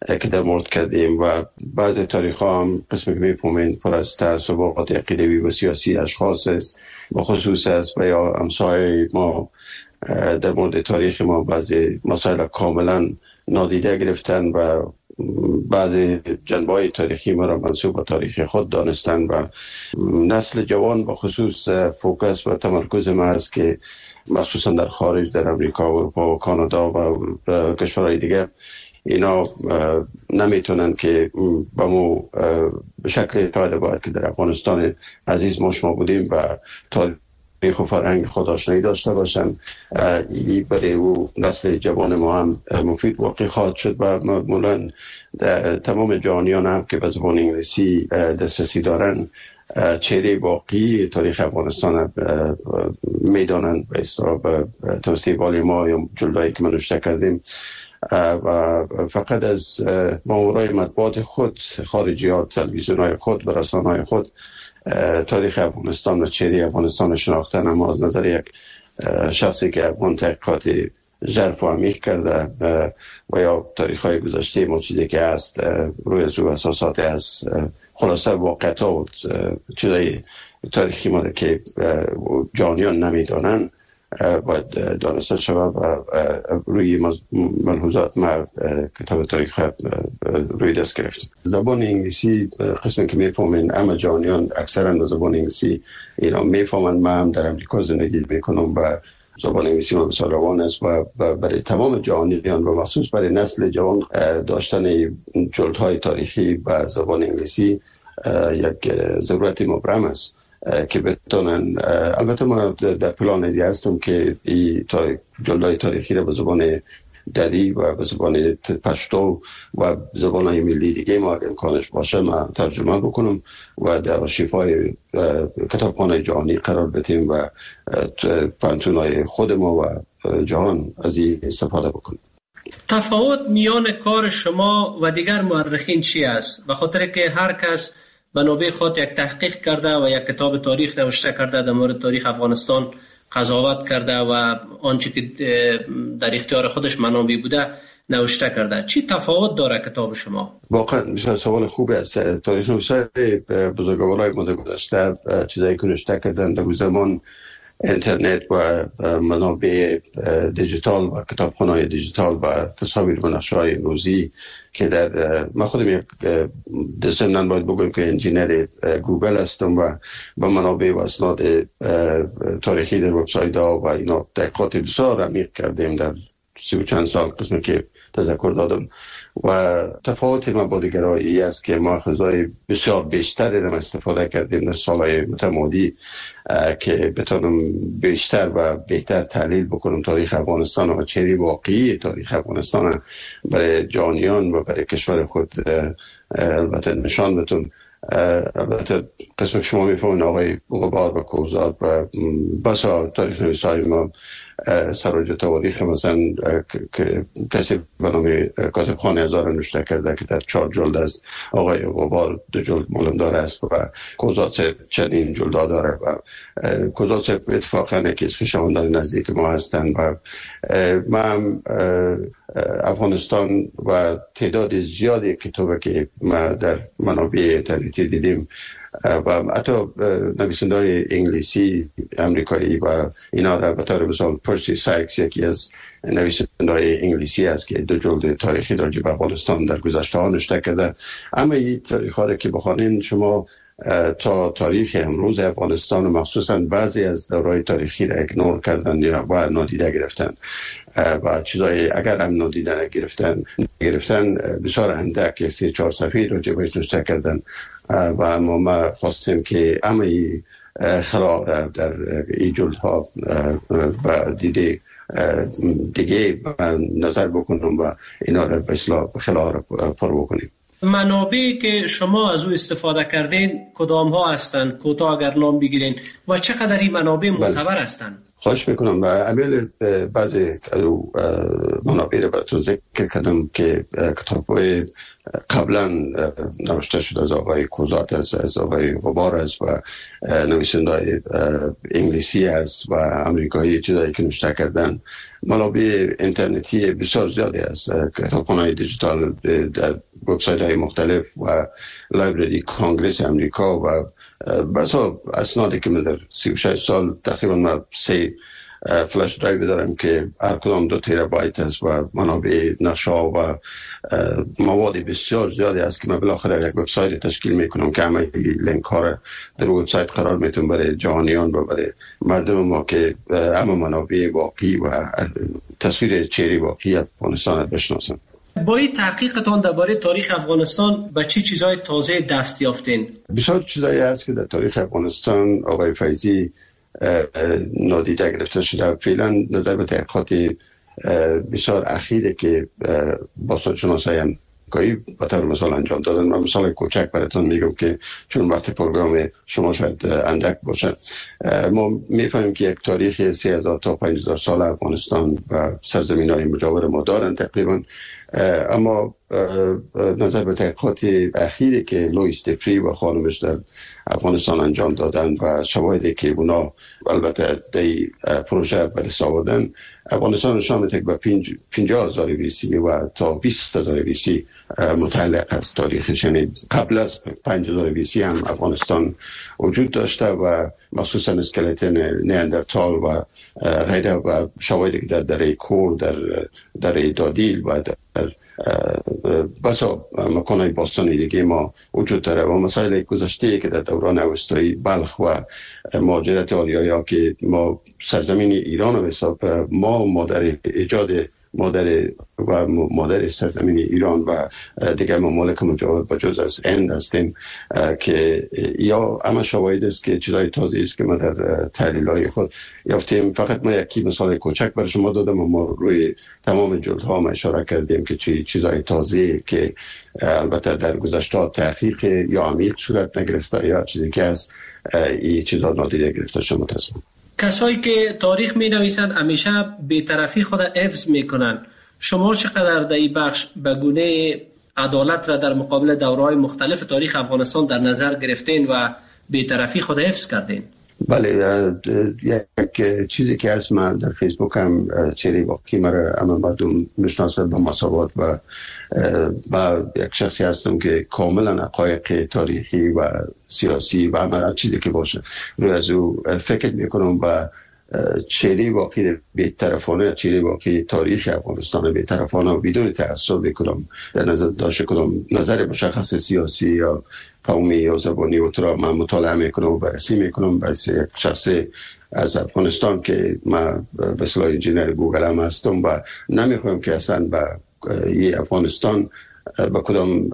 که در مورد کردیم و بعضی تاریخ ها هم قسمی که میفهمین پر از تعصبات عقیدوی و سیاسی اشخاص است و خصوص است و یا امثال ما در مورد تاریخ ما بعضی مسائل کاملا نادیده گرفتن و بعضی جنبه‌های تاریخی ما را منسوب به تاریخ خود دانستن و نسل جوان با خصوص فوکس و تمرکز ما است که مخصوصا در خارج در امریکا و اروپا و کانادا و کشورهای دیگه اینا نمیتونن که با مو به شکل طالب باید که در افغانستان عزیز ما شما بودیم و تاریخ و فرهنگ خود آشنایی داشته باشن. این برای او نسل جوان ما هم مفید واقع خواهد شد و معمولا تمام جهانیان هم که به زبان انگلیسی دسترسی دارن چهره واقعی تاریخ افغانستان میدانن به اصطلاح به توسط ما یا جلدایی که ما نوشته کردیم و فقط از مامورای مطبوعات خود خارجیات تلویزیون‌های خود و رسانه‌های خود تاریخ افغانستان و چهره افغانستان شناختن، اما از نظر یک شخصی که افغان تحقیقات ژرف و عمیق کرده و یا تاریخ‌های گذشته ما چیزی که هست روی از او اساسات از خلاصه واقعیت ها و چیزای تاریخی ما که جانیان نمیدانن باید دانسته شود و روی ملحوظات ما کتاب تاریخ روی دست گرفتیم. زبان انگلیسی قسمی که میفهمین اما جانیان اکثرا زبان انگلیسی اینا میفهمند. من هم در امریکا زندگی میکنم و زبان انگلیسی ما بسیار روان است و برای تمام جهانیان و مخصوص برای نسل جوان داشتن جلدهای تاریخی و زبان انگلیسی یک ضرورت مبرم است که بتونن. البته ما در پلان دیگه هستم که این جلدهای تاریخی را به زبان دری و به زبان پشتو و زبان‌های ملی دیگه ما اگر امکانش باشه ما ترجمه بکنم و در آرشیف‌های کتابخانه‌های جهانی قرار بدیم و پانتون‌های خود ما و جهان از این استفاده بکنیم. تفاوت میان کار شما و دیگر مورخین چی است؟ به خاطر که هر کس به نوبه خود یک تحقیق کرده و یک کتاب تاریخ نوشته کرده در مورد تاریخ افغانستان قضاوت کرده و آنچه که در اختیار خودش منابع بوده نوشته کرده. چی تفاوت داره کتاب شما؟ واقعا سوال خوبی است. تاریخ نویسای بزرگوارای ما در گذشته چیزایی که نوشته کردن در زمان اینترنت و منابع دیجیتال و کتابخانه‌های دیجیتال و تصاویر و نقشه‌های امروزی که در من خودم یک ضمناً باید بگویم که انجینر گوگل هستم و با منابع و اسناد تاریخی در وبسایت‌ها و اینا تحقیقات بسیار عمیق کردیم در سی و چند سال قسمی که تذکر دادم و تفاوت ما با دیگرایی است که ما خزای بسیار بیشتری را استفاده کردیم در سالهای متمادی که بتونم بیشتر و بهتر تحلیل بکنم تاریخ افغانستان و چهره واقعی تاریخ افغانستان برای جهانیان و برای کشور خود البته نشان بدم. البته قسم شما میفهمین آقای غبار و کوزاد و بسا تاریخ نویسای ما سراج تواریخ مثلا که کسی به نام کاتبخانه هزار نوشته کرده که در چهار جلد است. آقای غبار دو جلد معلمدار است و کوزاد صاحب چندین جلد داره و کوزاد صاحب اتفاقا یکی از خویشاوندان نزدیک ما هستند و ما هم افغانستان و تعداد زیادی کتابی که ما در منابع اینترنتی دیدیم و حتی نویسنده های انگلیسی امریکایی و اینا را به طور مثال پرسی سایکس یکی از نویسنده های انگلیسی است که دو جلد تاریخی راجع به افغانستان در گذشته ها نوشته کرده. اما این تاریخ ها را که بخوانین شما تا تاریخ امروز افغانستان و مخصوصا بعضی از دورهای تاریخی را اگنور کردن یا با نادیده گرفتن و چیزای اگر هم نادیده گرفتن گرفتن بسیار اندک سه چهار صفحه راجع بهش نوشته کردن و اما ما خواستیم که همه خلا را در این جلدها و دیده دیگه نظر بکنم و اینا را به اصلاح خلا را پر بکنیم. منابعی که شما از او استفاده کردین کدام ها هستند؟ کوتاه اگر نام بگیرین و چقدر این منابع معتبر هستند؟ خواهش میکنم. و امیل بعضی منابع رو براتون ذکر کردم که کتاب‌های قبلا نوشته شده از آقای کوزات است، از آقای غبار است و نویسنده انگلیسی است و امریکایی چیزایی که نوشته کردن. منابع اینترنتی بسیار زیادی است، کتابخانه‌های دیجیتال در وبسایت‌های مختلف و لایبرری کانگرس امریکا و بسا اسنادی که من در سی و شش سال تقریبا ما سه فلش درایو دارم که هر کدام دو تیرابایت است و منابع نشا و مواد بسیار زیادی است که من بالاخره یک وبسایت تشکیل میکنم که همه لینک ها را در وبسایت قرار میتونم برای جهانیان و برای مردم ما که همه منابع واقعی و تصویر چهره واقعی افغانستان بشناسن. با این تحقیقتان درباره تاریخ افغانستان به چه چیزهای تازه دست یافتین؟ بسیار چیزایی هست که در تاریخ افغانستان آقای فیضی نادیده گرفته شده. فعلا نظر به تحقیقات بسیار اخیره که باستانشناسای امریکایی به طور مثال انجام دادن. من مثال کوچک براتون میگم که چون وقت پروگرام شما شاید اندک باشه، ما میفهمیم که یک تاریخ سه هزار تا پنج هزار سال افغانستان و سرزمین‌های مجاور ما دارن تقریبا، اما نظر به تحقیقات اخیری که لوئیس دپری و خانمش در افغانستان انجام دادن و شواهدی که اونا البته در پروژه به دست آوردن، افغانستان نشان میده که به پنجاه هزار بیسی و تا بیست هزار بیسی متعلق است تاریخش. یعنی قبل از پنج هزار بیسی هم افغانستان وجود داشته و مخصوصا اسکلت نیاندرتال و غیره و شواهدی که در دره کور، در دره دادیل و در بسا مکانهای باستانی دیگه ما وجود داره و مسائل گذشته که در دوران اوستایی بلخ و مهاجرت آریایی که ما سرزمین ایران و حساب ما مادر ایجاد مادر و مادر سرزمین ایران و دیگر ممالک مجاور با جز از هند هستیم که یا همه شواهد است که چیزای تازه است که ما در تحلیل‌های خود یافتیم. فقط ما یکی مثال کوچک برای شما دادم و ما روی تمام جلدها ما اشاره کردیم که چی چیزای تازه که البته در گذشته تحقیق یا عمیق صورت نگرفته یا چیزی که از این چیزا نادیده گرفته شما تصمیم. کسایی که تاریخ می نویسند همیشه بی‌طرفی خود حفظ می کنند. شما چقدر در این بخش به گونه عدالت را در مقابل دوره‌های مختلف تاریخ افغانستان در نظر گرفتین و بی‌طرفی خود حفظ کردین؟ بله، یک چیزی که از من در فیسبوک هم چهره واقعی مرا همه مردم میشناسند با مساوات و با یک شخصی هستم که کاملا حقایق تاریخی و سیاسی و همه چیزی که باشه روی از او فکر میکنم و چهره واقعی بی‌طرفانه، چهره واقعی تاریخ افغانستان بی‌طرفانه و بدون تعصب میکنم در نظر داشته کنم نظر مشخص سیاسی یا قومی یا زبانی و ترا من مطالعه میکنم و بررسی میکنم برای یک شخص از افغانستان که من به اصطلاح انجینر گوگل هم هستم و نمیخوام که اصلا با یه افغانستان با کدام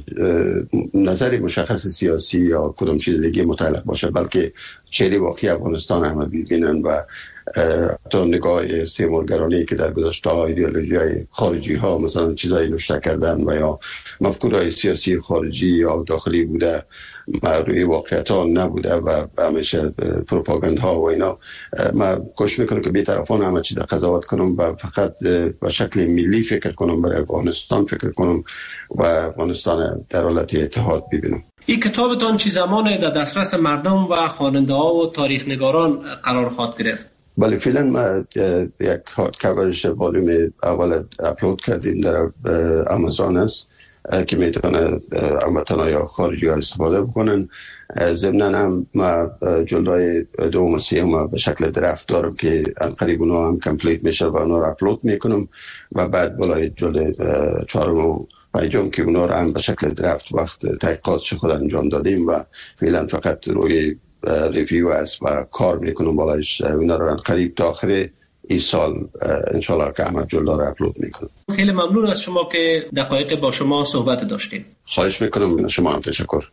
نظر مشخص سیاسی یا کدام چیز دیگه متعلق باشه، بلکه چهره واقعی افغانستان همه ببینن و حتی نگاه استعمارگرانی که در گذشته ایدئولوژی های خارجی ها مثلا چیزایی نوشته کردن و یا مفکورهای سیاسی خارجی یا داخلی بوده روی واقعیت ها نبوده و همیشه پروپاگاند ها و اینا. من کوشش میکنم که بی‌طرفان همه چیز قضاوت کنم و فقط به شکل ملی فکر کنم، برای افغانستان فکر کنم و افغانستان در حالت اتحاد ببینم. این کتابتان چه زمان در دسترس مردم و خواننده ها و تاریخ نگاران قرار خواهد گرفت؟ بله، فعلا ما یک هارد کاورش والوم اول اپلود کردیم در آمازون است که میتونه هموطنان یا خارجی ها استفاده بکنن. ضمناً هم ما جلدای دوم و سوم به شکل درفت دارم که قریب اونا هم کمپلیت میشه و اونا رو اپلود میکنم و بعد بالای جلد چهارم و پنجم که اونا رو هم به شکل درفت وقت تحقیقاتش خود انجام دادیم و فعلا فقط روی ریویو است و کار میکنم بالایش. اونا رو قریب تا آخر این سال انشالله که همه جلدا رو اپلود میکنم. خیلی ممنون از شما که دقایق با شما صحبت داشتیم. خواهش میکنم. شما هم تشکر.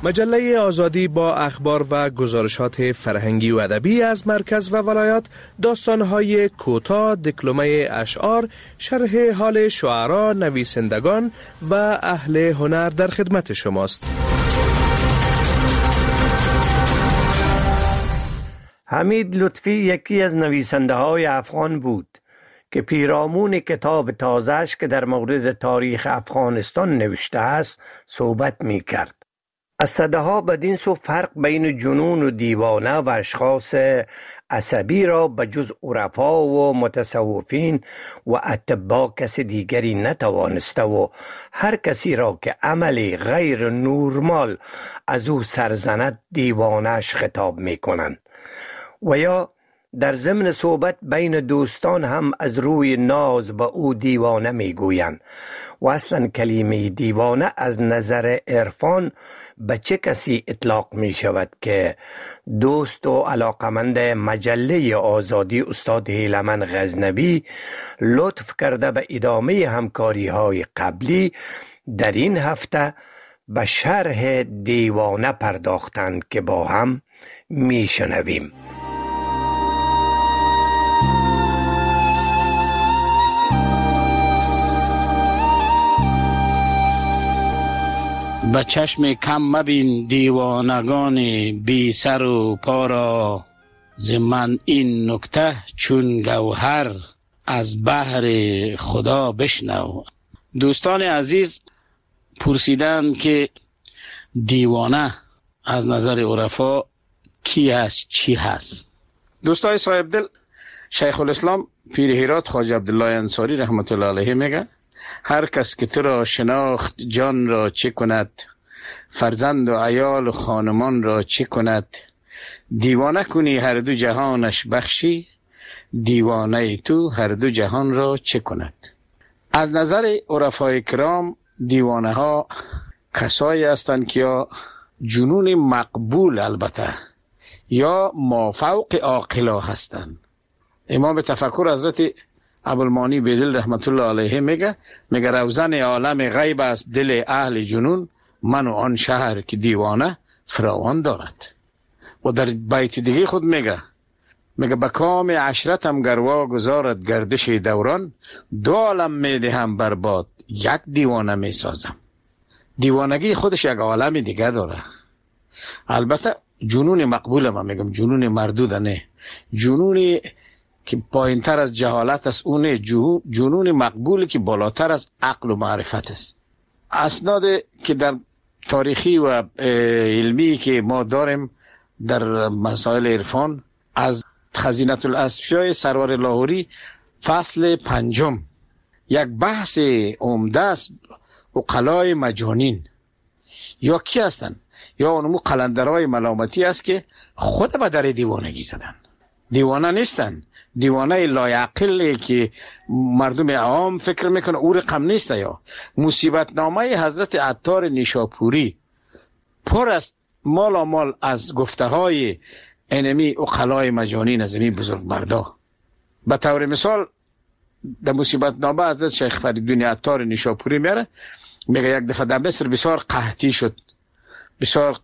مجله آزادی با اخبار و گزارشات فرهنگی و ادبی از مرکز و ولایات، داستان‌های کوتاه، دکلمه اشعار، شرح حال شعرا، نویسندگان و اهل هنر در خدمت شماست. حمید لطفی یکی از نویسنده های افغان بود که پیرامون کتاب تازه‌اش که در مورد تاریخ افغانستان نوشته است صحبت می کرد. از صداها بدین سو فرق بین جنون و دیوانه و اشخاص عصبی را بجز عرفا و متصوفین و اتباع کسی دیگری نتوانسته و هر کسی را که عملی غیر نورمال از او سرزند دیوانه‌اش خطاب می کنند. و یا در ضمن صحبت بین دوستان هم از روی ناز به او دیوانه می گویند و اصلا کلمه دیوانه از نظر عرفان به چه کسی اطلاق می شود که دوست و علاقمند مجله آزادی استاد هیلمن غزنوی لطف کرده به ادامه همکاری های قبلی در این هفته به شرح دیوانه پرداختند که با هم می شنویم. به چشم کم مبین دیوانگان بی سر و پا را، ز من این نکته چون گوهر از بحر خدا بشنو. دوستان عزیز پرسیدند که دیوانه از نظر عرفا کی است، چی هست؟ دوستای صاحب دل، شیخ الاسلام پیر هرات خواجه عبدالله انصاری رحمت الله علیه میگه هر کس که تو را شناخت جان را چه کند، فرزند و عیال و خانمان را چه کند، دیوانه کنی هر دو جهانش بخشی، دیوانه تو هر دو جهان را چه کند. از نظر عرفای کرام دیوانه ها کسایی هستند که یا جنون مقبول البته یا مافوق عاقلا هستند. امام تفکر حضرت ابوالمانی بیدل رحمت الله علیه میگه میگه روزن عالم غیب است دل اهل جنون، من و آن شهر که دیوانه فراوان دارد. و در بیت دیگه خود میگه میگه به کام عشرتم گروا گذارد گردش دوران، دو عالم میدهم برباد یک دیوانه میسازم. دیوانگی خودش یک عالم دیگه داره. البته جنون مقبول ما میگم، جنون مردود نه، جنونی که پایین تر از جهالت است اونه، جنون مقبولی که بالاتر از عقل و معرفت است. اسناد که در تاریخی و علمی که ما داریم در مسائل عرفان از خزینة الاسفیاء سرور لاهوری فصل پنجم یک بحث عمده است. عقلای مجانین یا کی هستن؟ یا اونمو قلندرهای ملامتی است که خود به در دیوانگی زدن. دیوانه نیستن، دیوانه لایعقل که مردم عام فکر میکنه او رقم نیست. یا مصیبت نامه حضرت عطار نیشاپوری پر است مالا مال از گفته های انمی عقلای مجانین از این بزرگ مردا. به طور مثال در مصیبت نامه حضرت شیخ فریدون عطار نیشاپوری میره میگه یک دفعه در مصر بسیار قحطی شد، بسیار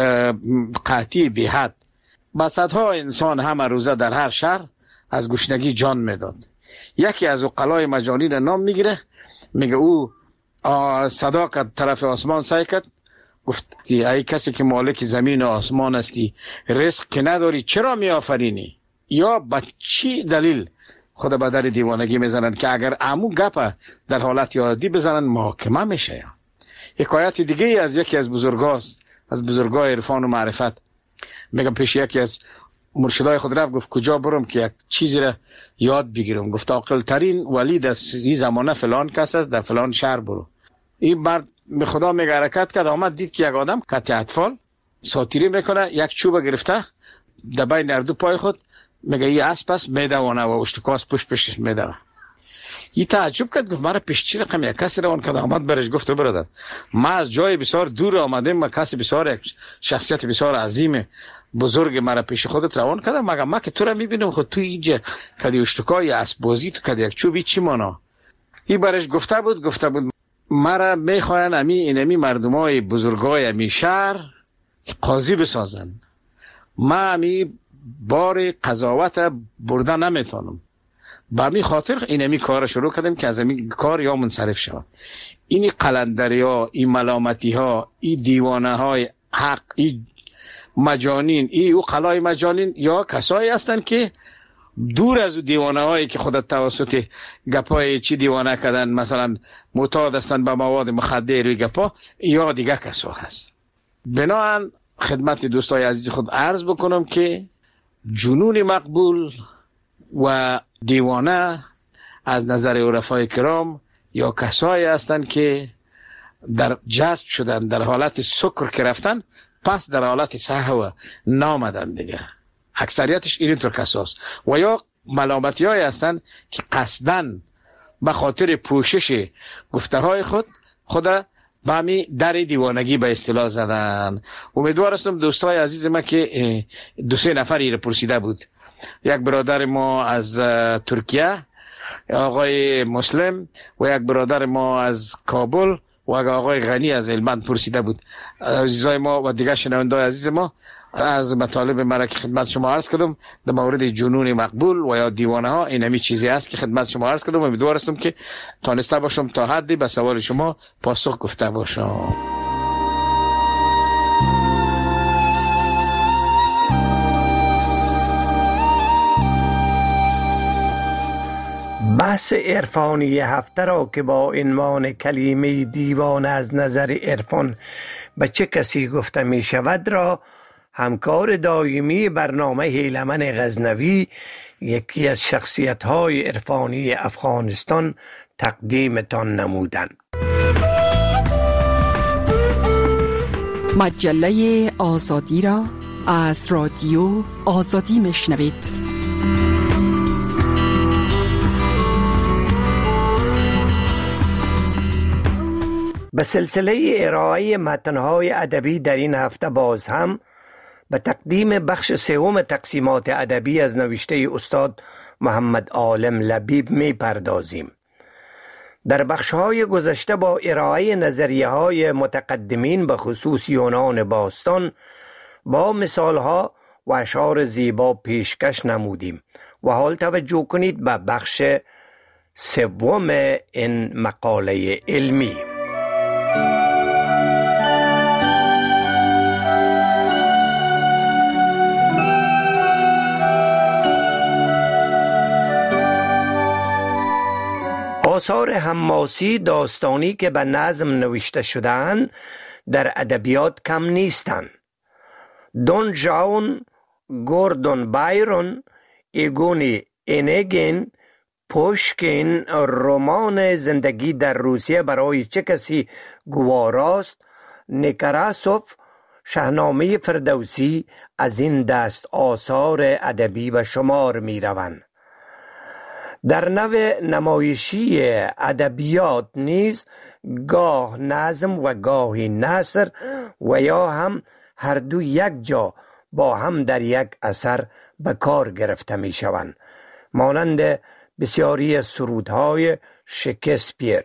قحطی بی حد. با صدها انسان همه روزه در هر شهر از گشنگی جان میداد. یکی از عقلای مجانین نام میگیره میگه او صدا کرد طرف آسمان سعی کرد، گفت ای کسی که مالک زمین و آسمان هستی رزق که نداری چرا می آفرینی؟ یا با چی دلیل خود به در دیوانگی میزنن که اگر امو گپ در حالت عادی بزنن محاکمه میشه. حکایت دیگه از یکی از بزرگاست، از بزرگای عرفان و معرفت، میگم پیش یکی از مرشدای خود رفت، گفت کجا برم که یک چیزی را یاد بگیرم؟ گفت عاقل ترین ولی در این زمانه فلان کس است، در فلان شهر برو. این مرد به خدا میگه حرکت کرد، آمد دید که یک آدم قطع اطفال ساتیری میکنه، یک چوب گرفته در بین اردو پای خود میگه این اسب است میدوانه و اشتکاس پشت پشتش میدوه. این تعجب کرد، گفت مرا پیش چی رقم یک کسی روان کرد؟ آمد برش گفت برادر ما از جای بسیار دور آمدیم، ما کسی بسیار شخصیت بسیار عظیم بزرگ مرا پیش خودت روان کرد، مگه ما که تو را میبینم خود تو اینجا کدی اشتکای اسب بازی تو کدی یک چوبی چی مانا؟ این برش گفته بود گفته بود مرا میخواین امی اینمی مردمای بزرگای امی شهر قاضی بسازن. من می بار قضاوت برده نمیتونم، با می خاطر اینمی کار شروع کردم که از این کار یا منصرف شوم. این قلندری ها، این ملامتی ها، این دیوانه های حق، این مجانین، این او قلای مجانین یا کسایی هستند که دور از دیوانه هایی که خودت توسط گپای چی دیوانه کردن، مثلا معتاد هستند به مواد مخدر و گپا، یا دیگه کسا هست. بنابراین خدمت دوستای عزیز خود عرض بکنم که جنون مقبول و دیوانه از نظر عرفای کرام یا کسایی هستند که در جذب شدن، در حالت سکر که رفتن، پس در حالت سهو نامدن دیگه. اکثریتش اینطور کساست. و یا ملامتی های هستند که قصدن به خاطر پوشش گفته های خود خود به همی در دیوانگی به اصطلاح زدن. امیدوار هستم دوستای عزیز ما که دو سه نفری رو پرسیده بود. یک برادر ما از ترکیه آقای مسلم و یک برادر ما از کابل و آقای غنی از هلمند پرسیده بود. عزیزای ما و دیگه شنوندای عزیز ما، از مطالب مرا که خدمت شما عرض کردم در مورد جنون مقبول و یا دیوانه ها، این همی چیزی است که خدمت شما عرض کردم. امیدوار هستم که تانسته باشم تا حدی به سوال شما پاسخ گفته باشم. بحث عرفانی هفته را که با عنوان کلمه دیوانه از نظر عرفان به چه کسی گفته می شود را همکار دائمی برنامه هیلمن غزنوی، یکی از شخصیت های عرفانی افغانستان، تقدیمتان نمودند. مجله آزادی را از رادیو آزادی میشنوید. به سلسله ارائه متن‌های ادبی در این هفته باز هم به تقدیم بخش سوم تقسیمات ادبی از نوشته استاد محمد عالم لبیب می پردازیم. در بخش‌های گذشته با ارائه نظریه‌های متقدمین به خصوص یونان باستان با مثال‌ها و اشعار زیبا پیشکش نمودیم و حال توجه کنید به بخش سوم این مقاله علمی. آثار حماسی داستانی که به نظم نوشته شده‌اند در ادبیات کم نیستند. دون ژوان، گوردون بایرون، ایگون اینگین، پوشکین، رمان زندگی در روسیه برای چه کسی گواراست، نیکراسوف، شاهنامه فردوسی از این دست آثار ادبی به شمار می روند. در نوع نمایشی ادبیات نیز گاه نظم و گاهی نثر و یا هم هر دو یک جا با هم در یک اثر به کار گرفته می شوند، مانند بسیاری سرودهای شکسپیر.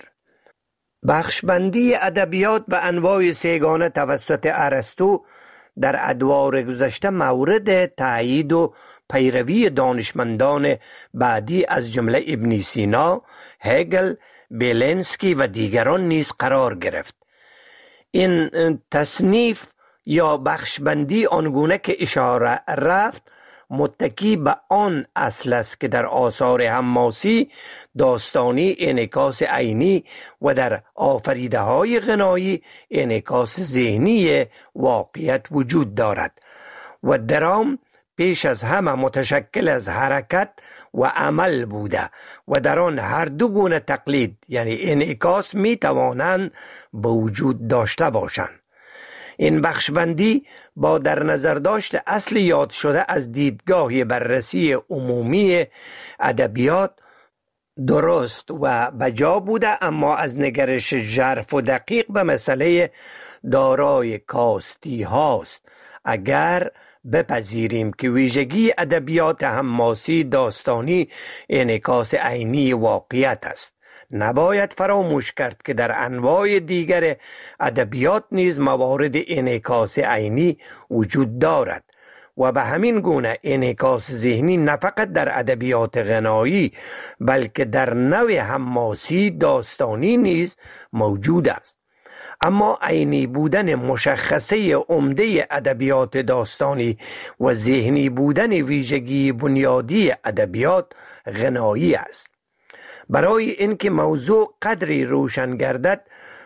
بخشبندی ادبیات به انواع سیگانه توسط ارسطو در ادوار گذشته مورد تأیید و پیروی دانشمندان بعدی از جمله ابن سینا، هگل، بیلنسکی و دیگران نیز قرار گرفت. این تصنیف یا بخشبندی آنگونه که اشاره رفت متکی به آن اصل است که در آثار حماسی داستانی انعکاس عینی و در آفریده های غنایی انعکاس ذهنی واقعیت وجود دارد و درام پیش از همه متشکل از حرکت و عمل بوده و در آن هر دو گونه تقلید یعنی انعکاس می توانند به وجود داشته باشند. این بخشبندی با در نظر داشت اصل یاد شده از دیدگاه بررسی عمومی ادبیات درست و بجا بوده، اما از نگرش ژرف و دقیق به مسئله دارای کاستی هاست. اگر بپذیریم که ویژگی ادبیات حماسی داستانی انعکاس عینی واقعیت است، نباید فراموش کرد که در انواع دیگر ادبیات نیز موارد انعکاس عینی وجود دارد و به همین گونه انعکاس ذهنی نه فقط در ادبیات غنایی بلکه در نوع حماسی داستانی نیز موجود است. اما عینی بودن مشخصه عمده ادبیات داستانی و ذهنی بودن ویژگی بنیادی ادبیات غنایی است. برای اینکه موضوع قدری روشن گردد،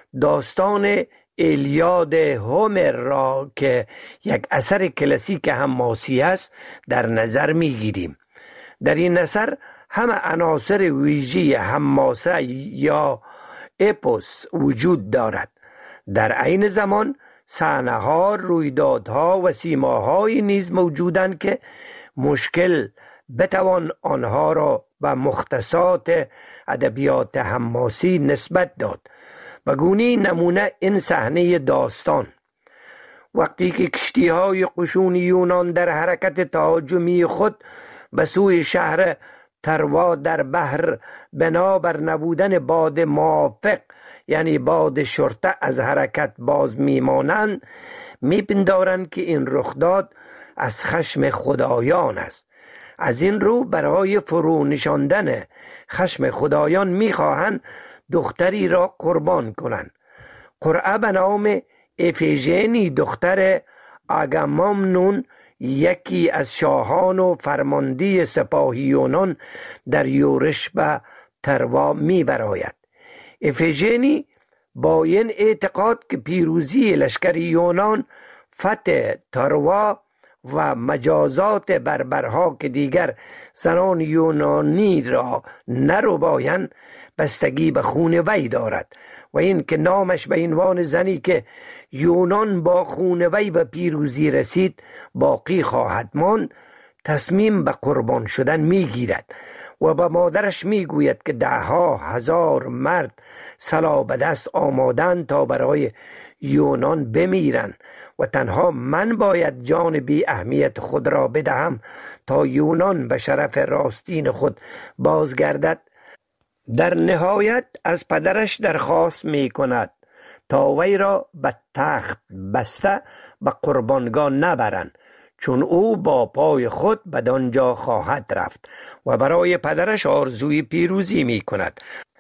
داستان ایلیاد هومر را که یک اثر کلاسیک حماسی است در نظر میگیریم. در این اثر همه عناصر ویژه حماسه یا اپوس وجود دارد. در عین زمان صحنه‌ها، رویدادها و سیماهایی نیز موجودند که مشکل بتوان آنها را به مختصات ادبیات حماسی نسبت داد. و گونه نمونه این صحنه داستان وقتی که کشتی‌های قشون یونان در حرکت تهاجمی خود به سوی شهر تروا در بحر بنابر نبودن باد موافق یعنی باد شرطه از حرکت باز میمانند، میپندارند که این رخداد از خشم خدایان است. از این رو برای فرو نشاندن خشم خدایان میخواهند دختری را قربان کنند. قرعه به نام افیژنی دختر آگامامنون یکی از شاهان و فرمانده سپاه یونان در یورش به تروا می براید. افیژنی با این اعتقاد که پیروزی لشکر یونان، فتح تروا و مجازات بربرها که دیگر زنان یونانی را نربایند بستگی به خون وی دارد و این که نامش به عنوان زنی که یونان با خون وی به پیروزی رسید باقی خواهد ماند، تصمیم به قربان شدن میگیرد و به مادرش میگوید که ده ها هزار مرد سلاح به دست آمادند تا برای یونان بمیرند و تنها من باید جان بی اهمیت خود را بدهم تا یونان به شرف راستین خود بازگردد. در نهایت از پدرش درخواست می کند تا وی را به تخت بسته به قربانگاه نبرند، چون او با پای خود بدانجا خواهد رفت و برای پدرش آرزوی پیروزی می کند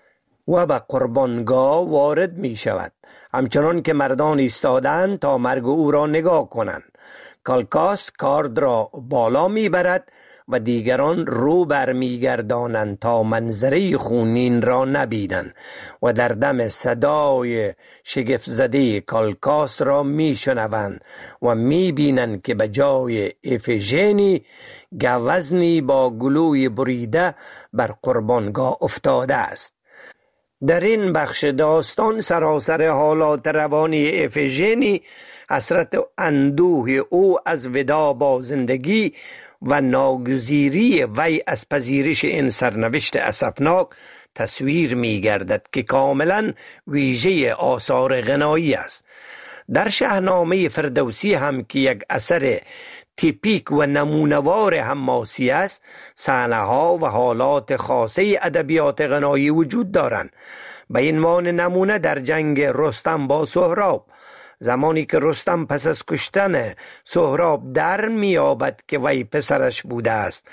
و به قربانگاه وارد می شود. همچنان که مردان ایستادند تا مرگ او را نگاه کنند، کالکاس کارد را بالا می برد و دیگران رو بر می گردانند تا منظره خونین را نبینند و در دم صدای شگفت زده کالکاس را می شنوند و می بینند که به جای افیژنی گوزنی با گلوی بریده بر قربانگاه افتاده است. در این بخش داستان سراسر حالات روانی افیژنی، حسرت و اندوه او از وداع با زندگی و ناگزیری وی از پذیرش این سرنوشت اسفناک تصویر می گردد که کاملا ویژه آثار غنایی است. در شاهنامه فردوسی هم که یک اثر تیپیک و نمونوار حماسی است، صحنه‌ها و حالات خاصه ادبیات غنایی وجود دارند. به این عنوان نمونه در جنگ رستم با سهراب، زمانی که رستم پس از کشتن سهراب در میابد که وی پسرش بوده است،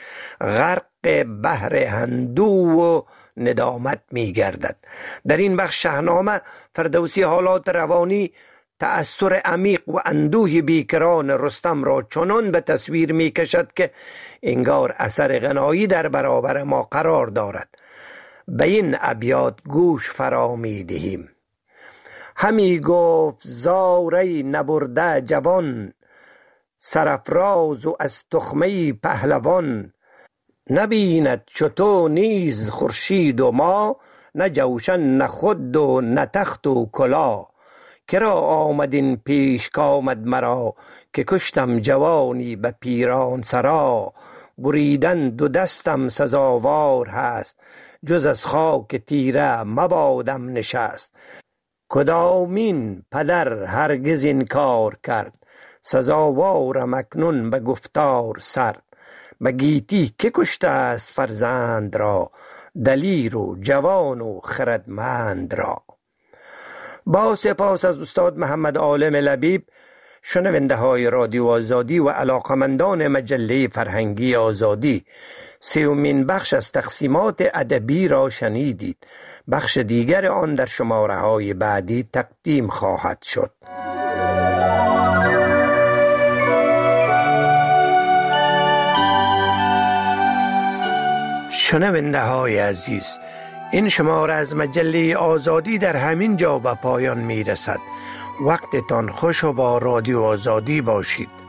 غرق بحر هندو و ندامت میگردد. در این بخش شاهنامه فردوسی حالات روانی، تأثیر عمیق و اندوه بیکران رستم را چنان به تصویر می کشد که انگار اثر غنایی در برابر ما قرار دارد. به این ابیات گوش فرا می دهیم. همی گفت زاری نبرده جوان، سرفراز و از تخمه پهلوان. نبیند چطور نیز خورشید و ما، نه جوشن نه خود و نه تخت و کلا. کرا آمدین پیش کامد مرا، که کشتم جوانی به پیران سرا. بریدن دو دستم سزاوار هست، جز از خاک تیره مبادم نشست. کدامین پدر هرگز این کار کرد، سزاوارم اکنون به گفتار سرد. به گیتی که کشته است فرزند را، دلیر و جوان و خردمند را. با سپاس از استاد محمد عالم لبیب، شنونده های رادیو آزادی و علاقمندان مجله فرهنگی آزادی، سومین بخش از تقسیمات ادبی را شنیدید. بخش دیگر آن در شماره های بعدی تقدیم خواهد شد. شنونده های عزیز، این شماره از مجله آزادی در همین جا به پایان می رسد. وقتتان خوش و با رادیو آزادی باشید.